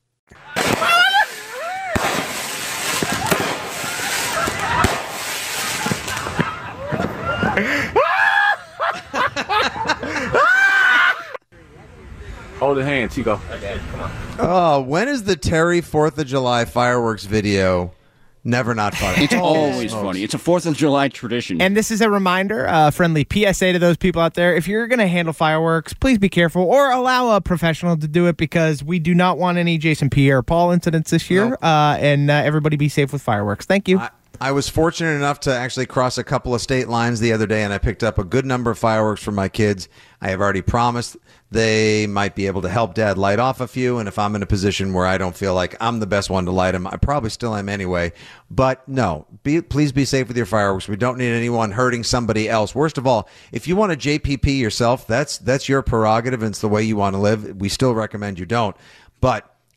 Speaker 18: Hold a hand, Chico. Okay, come on.
Speaker 6: Oh, when is the Terry 4th of July fireworks video never not funny?
Speaker 8: It's always funny. It's a 4th of July tradition.
Speaker 7: And this is a reminder, friendly PSA to those people out there. If you're going to handle fireworks, please be careful, or allow a professional to do it, because we do not want any Jason Pierre-Paul incidents this year. Nope. And everybody be safe with fireworks. Thank you.
Speaker 6: I was fortunate enough to actually cross a couple of state lines the other day, and I picked up a good number of fireworks for my kids. I have already promised they might be able to help Dad light off a few, and if I'm in a position where I don't feel like I'm the best one to light them, I probably still am anyway. But no, please be safe with your fireworks. We don't need anyone hurting somebody else. Worst of all, if you want to JPP yourself, that's your prerogative, and it's the way you want to live. We still recommend you don't. But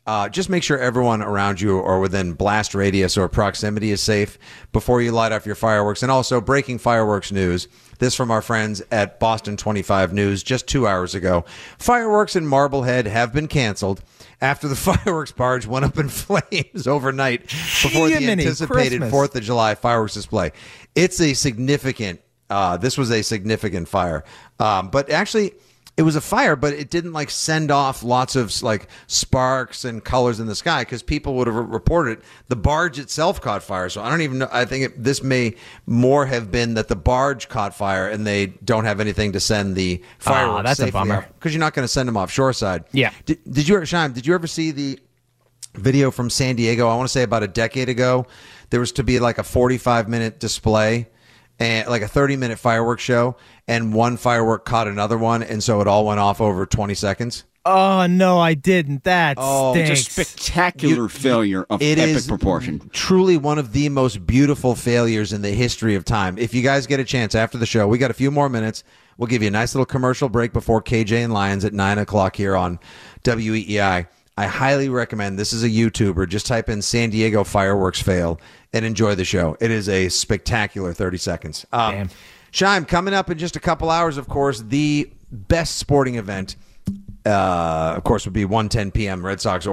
Speaker 6: just make sure everyone around you or within blast radius or proximity is safe before you light off your fireworks. And also, breaking fireworks news. This from our friends at Boston 25 News just 2 hours ago. Fireworks in Marblehead have been canceled after the fireworks barge went up in flames overnight before the anticipated
Speaker 7: Christmas.
Speaker 6: 4th of July fireworks display. It's a significant, this was a significant fire. But actually, it was a fire, but it didn't like send off lots of like sparks and colors in the sky because people would have reported it. The barge itself caught fire. So I don't even know. I think this may more have been that the barge caught fire and they don't have anything to send the fireworks.
Speaker 7: That's a bummer.
Speaker 6: Because you're not going to send them offshore side.
Speaker 7: Yeah.
Speaker 6: Did you ever see the video from San Diego? I want to say about a decade ago. There was to be like a 45-minute display and like a 30-minute fireworks show, and one firework caught another one, and so it all went off over 20 seconds.
Speaker 7: Oh, no, I didn't. That stinks.
Speaker 8: It's a spectacular failure of
Speaker 6: It
Speaker 8: epic
Speaker 6: is
Speaker 8: proportion.
Speaker 6: Truly one of the most beautiful failures in the history of time. If you guys get a chance after the show, we got a few more minutes. We'll give you a nice little commercial break before KJ and Lions at 9 o'clock here on WEEI. I highly recommend. This is a YouTuber. Just type in San Diego fireworks fail and enjoy the show. It is a spectacular 30 seconds. Shime, coming up in just a couple hours, of course, the best sporting event, of course, would be 1:10 p.m. Red Sox and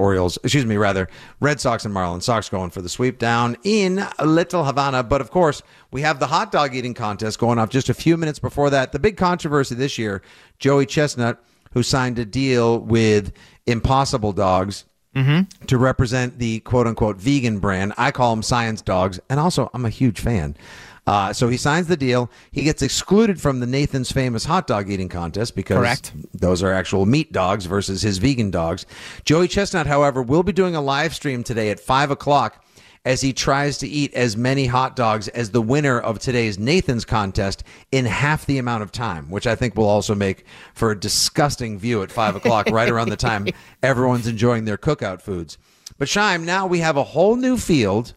Speaker 6: Marlins. Sox going for the sweep down in Little Havana. But, of course, we have the hot dog eating contest going off just a few minutes before that. The big controversy this year, Joey Chestnut, who signed a deal with Impossible Dogs to represent the quote-unquote vegan brand. I call them science dogs, and also I'm a huge fan. So he signs the deal. He gets excluded from the Nathan's Famous hot dog eating contest because those are actual meat dogs versus his vegan dogs. Joey Chestnut, however, will be doing a live stream today at 5 o'clock as he tries to eat as many hot dogs as the winner of today's Nathan's contest in half the amount of time, which I think will also make for a disgusting view at 5 o'clock, right around the time everyone's enjoying their cookout foods. But Shime, now we have a whole new field,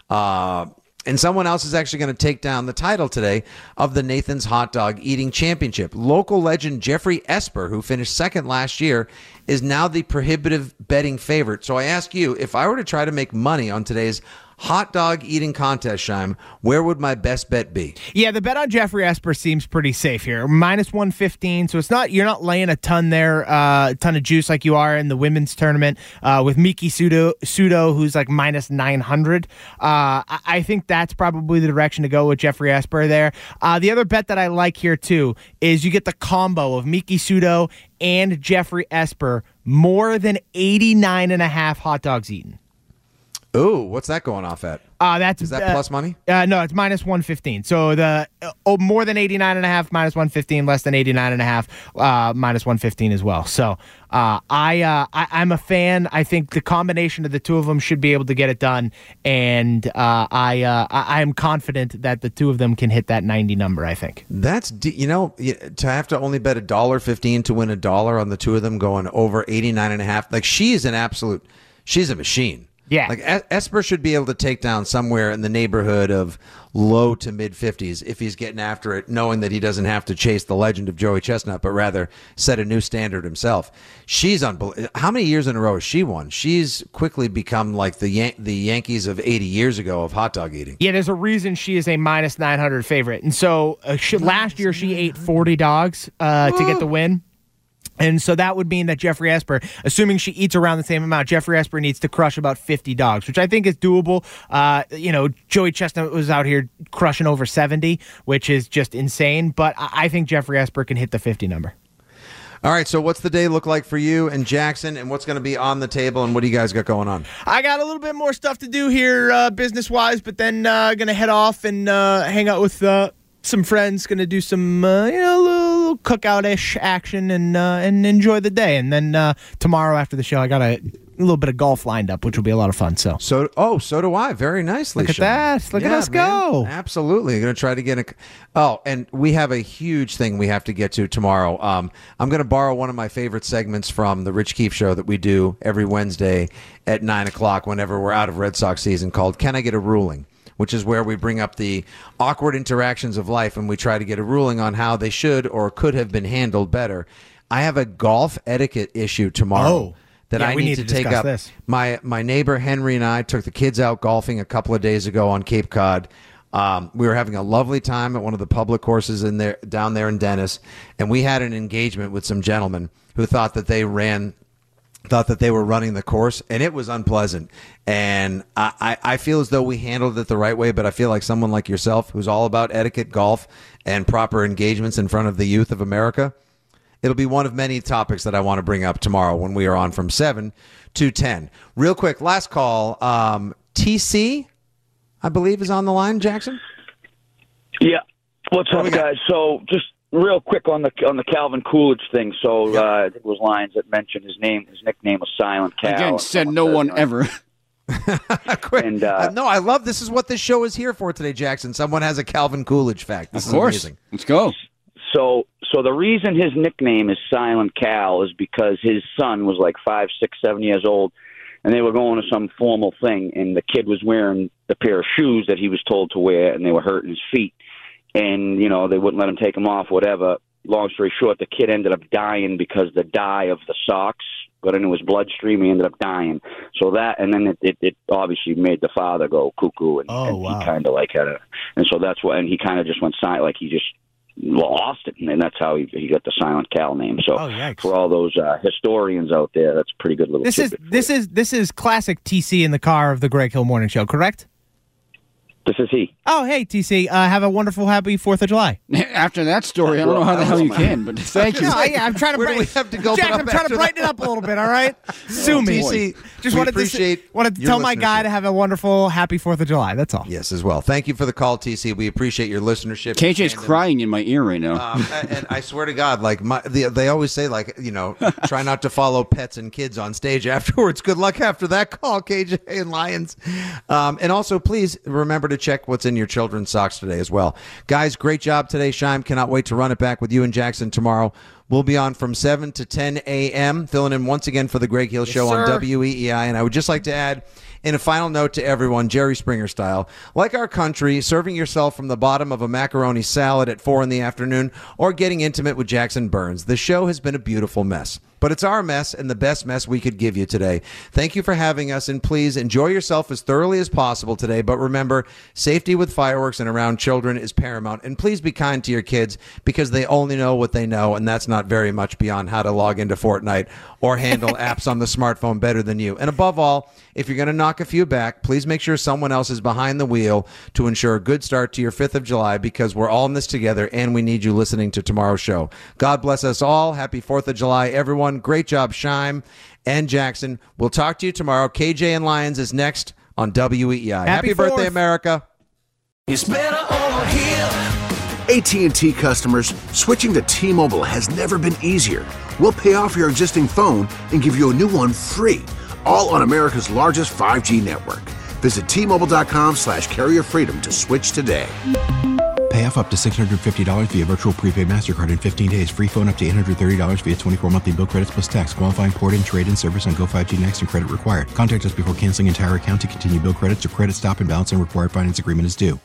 Speaker 6: and someone else is actually going to take down the title today of the Nathan's Hot Dog Eating Championship. Local legend Jeffrey Esper, who finished second last year, is now the prohibitive betting favorite. So I ask you, if I were to try to make money on today's hot dog eating contest, Shime, where would my best bet be?
Speaker 7: Yeah, the bet on Jeffrey Esper seems pretty safe here. Minus 115, so you're not laying a ton there, ton of juice like you are in the women's tournament with Miki Sudo, who's like minus 900. I think that's probably the direction to go with Jeffrey Esper there. The other bet that I like here too is you get the combo of Miki Sudo and Jeffrey Esper, more than 89.5 hot dogs eaten.
Speaker 6: Ooh, what's that going off at? Is that plus money?
Speaker 7: No, it's minus 115. So the more than 89.5 minus 115, less than 89.5 minus 115 as well. So I'm a fan. I think the combination of the two of them should be able to get it done, and I'm confident that the two of them can hit that 90 number. I think
Speaker 6: that's to have to only bet $1.15 to win $1 on the two of them going over 89.5. Like she's a machine.
Speaker 7: Yeah.
Speaker 6: Like Esper should be able to take down somewhere in the neighborhood of low to mid 50s if he's getting after it, knowing that he doesn't have to chase the legend of Joey Chestnut, but rather set a new standard himself. She's unbelievable. How many years in a row has she won? She's quickly become like the Yankees of 80 years ago of hot dog eating.
Speaker 7: Yeah, there's a reason she is a minus 900 favorite. And so last year she ate 40 dogs to get the win. And so that would mean that Jeffrey Esper, assuming she eats around the same amount, Jeffrey Esper needs to crush about 50 dogs, which I think is doable. Joey Chestnut was out here crushing over 70, which is just insane. But I think Jeffrey Esper can hit the 50 number.
Speaker 6: All right, so what's the day look like for you and Jackson, and what's going to be on the table, and what do you guys got going on?
Speaker 7: I got a little bit more stuff to do here business-wise, but then going to head off and hang out with some friends, going to do some little cookout-ish action and enjoy the day. And then tomorrow after the show, I got a little bit of golf lined up, which will be a lot of fun. So
Speaker 6: do I. Very nicely.
Speaker 7: Look at that. Look at us go.
Speaker 6: Absolutely. Going to try to get and we have a huge thing we have to get to tomorrow. I'm going to borrow one of my favorite segments from the Rich Keefe Show that we do every Wednesday at 9 o'clock whenever we're out of Red Sox season, called Can I Get a Ruling?, which is where we bring up the awkward interactions of life and we try to get a ruling on how they should or could have been handled better. I have a golf etiquette issue tomorrow that I need to take up.
Speaker 7: This.
Speaker 6: My neighbor Henry and I took the kids out golfing a couple of days ago on Cape Cod. We were having a lovely time at one of the public courses down there in Dennis, and we had an engagement with some gentlemen who thought that they were running the course, and it was unpleasant. And I feel as though we handled it the right way, but I feel like someone like yourself, who's all about etiquette, golf, and proper engagements in front of the youth of America, it'll be one of many topics that I want to bring up tomorrow when we are on from 7 to 10. Real quick, last call. TC, I believe, is on the line, Jackson?
Speaker 17: Yeah. What's up, guys? So just real quick on the Calvin Coolidge thing. So I think it was Lyons that mentioned his nickname was Silent Cal.
Speaker 8: Again, said no one ever.
Speaker 6: And, no, I love this is what this show is here for today, Jackson. Someone has a Calvin Coolidge fact. This is amazing.
Speaker 8: Let's go.
Speaker 17: So the reason his nickname is Silent Cal is because his son was like 5, 6, 7 years old, and they were going to some formal thing, and the kid was wearing the pair of shoes that he was told to wear, and they were hurting his feet. And, they wouldn't let him take them off, whatever. Long story short, the kid ended up dying because the dye of the socks got into his bloodstream. He ended up dying. So that, and then it obviously made the father go cuckoo, and he kind of like had a, and so that's what, and he kind of just went silent, like he just lost it, and that's how he got the Silent Cal name. So for all those historians out there, that's a pretty good little.
Speaker 7: This is classic TC in the car of the Greg Hill Morning Show, correct?
Speaker 17: This is he.
Speaker 7: Oh, hey, TC. Have a wonderful, happy 4th of July.
Speaker 8: After that story, I don't know how the hell you can, but thank you.
Speaker 7: No, I'm trying to
Speaker 6: Where do we have to go?
Speaker 7: Jack, I'm trying to brighten it up a little bit, all right? Sue me.
Speaker 6: TC,
Speaker 7: just wanted to tell my guy to have a wonderful, happy 4th of July. That's all.
Speaker 6: Yes, as well. Thank you for the call, TC. We appreciate your listenership.
Speaker 8: KJ's crying in my ear right now.
Speaker 6: And I swear to God, like they always say, like, try not to follow pets and kids on stage afterwards. Good luck after that call, KJ and Lyons. And also, please remember to check what's in your children's socks today as well. Guys, great job today. Shime, cannot wait to run it back with you and Jackson tomorrow. We'll be on from 7 to 10 a.m., filling in once again for the Greg Hill Show on WEEI. And I would just like to add, in a final note to everyone, Jerry Springer style, like our country, serving yourself from the bottom of a macaroni salad at 4 in the afternoon or getting intimate with Jackson Burns. The show has been a beautiful mess, but it's our mess and the best mess we could give you today. Thank you for having us, and please enjoy yourself as thoroughly as possible today. But remember, safety with fireworks and around children is paramount. And please be kind to your kids because they only know what they know, and that's not very much beyond how to log into Fortnite or handle apps on the smartphone better than you. And above all, if you're going to knock a few back, please make sure someone else is behind the wheel to ensure a good start to your 5th of July, because we're all in this together and we need you listening to tomorrow's show. God bless us all. Happy 4th of July, everyone. Great job, Shime and Jackson. We'll talk to you tomorrow. KJ and Lyons is next on WEEI. Happy birthday, America.
Speaker 2: It's better over here. AT&T customers, switching to T-Mobile has never been easier. We'll pay off your existing phone and give you a new one free, all on America's largest 5G network. Visit T-Mobile.com/carrier freedom to switch today.
Speaker 3: Pay off up to $650 via virtual prepaid MasterCard in 15 days. Free phone up to $830 via 24 monthly bill credits plus tax. Qualifying port and trade-in service on Go 5G Next and credit required. Contact us before canceling entire account to continue bill credits or credit stop and balance and required finance agreement is due.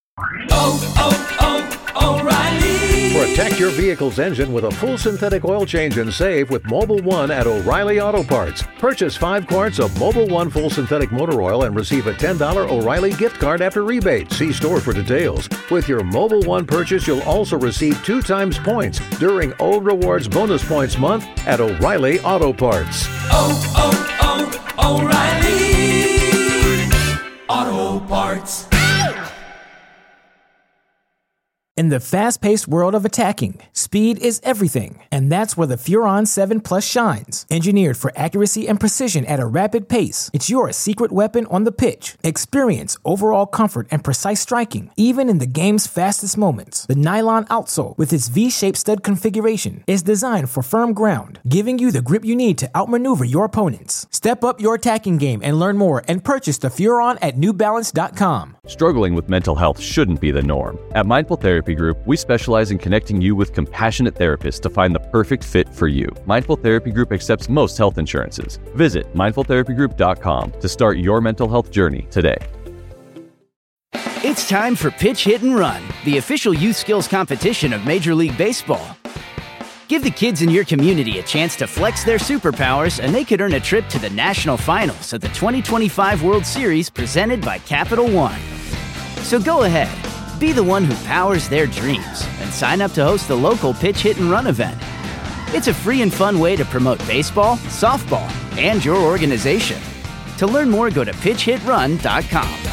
Speaker 19: O'Reilly. Protect your vehicle's engine with a full synthetic oil change and save with Mobil 1 at O'Reilly Auto Parts. Purchase 5 quarts of Mobil 1 full synthetic motor oil and receive a $10 O'Reilly gift card after rebate. See store for details. With your Mobil 1 purchase, you'll also receive 2 times points during O Rewards Bonus Points Month at O'Reilly Auto Parts.
Speaker 5: O'Reilly Auto Parts.
Speaker 20: In the fast-paced world of attacking, speed is everything, and that's where the Furon 7 Plus shines. Engineered for accuracy and precision at a rapid pace, it's your secret weapon on the pitch. Experience overall comfort and precise striking, even in the game's fastest moments. The nylon outsole, with its V-shaped stud configuration, is designed for firm ground, giving you the grip you need to outmaneuver your opponents. Step up your attacking game and learn more and purchase the Furon at NewBalance.com.
Speaker 15: Struggling with mental health shouldn't be the norm. At Mindful Therapy Group, we specialize in connecting you with compassionate therapists to find the perfect fit for you. Mindful Therapy Group accepts most health insurances. Visit mindfultherapygroup.com to start your mental health journey today.
Speaker 21: It's time for Pitch, Hit, and Run, the official youth skills competition of Major League Baseball. Give the kids in your community a chance to flex their superpowers, and they could earn a trip to the national finals of the 2025 World Series presented by Capital One. So go ahead, be the one who powers their dreams, and sign up to host the local Pitch Hit and Run event. It's a free and fun way to promote baseball, softball, and your organization. To learn more, go to pitchhitrun.com.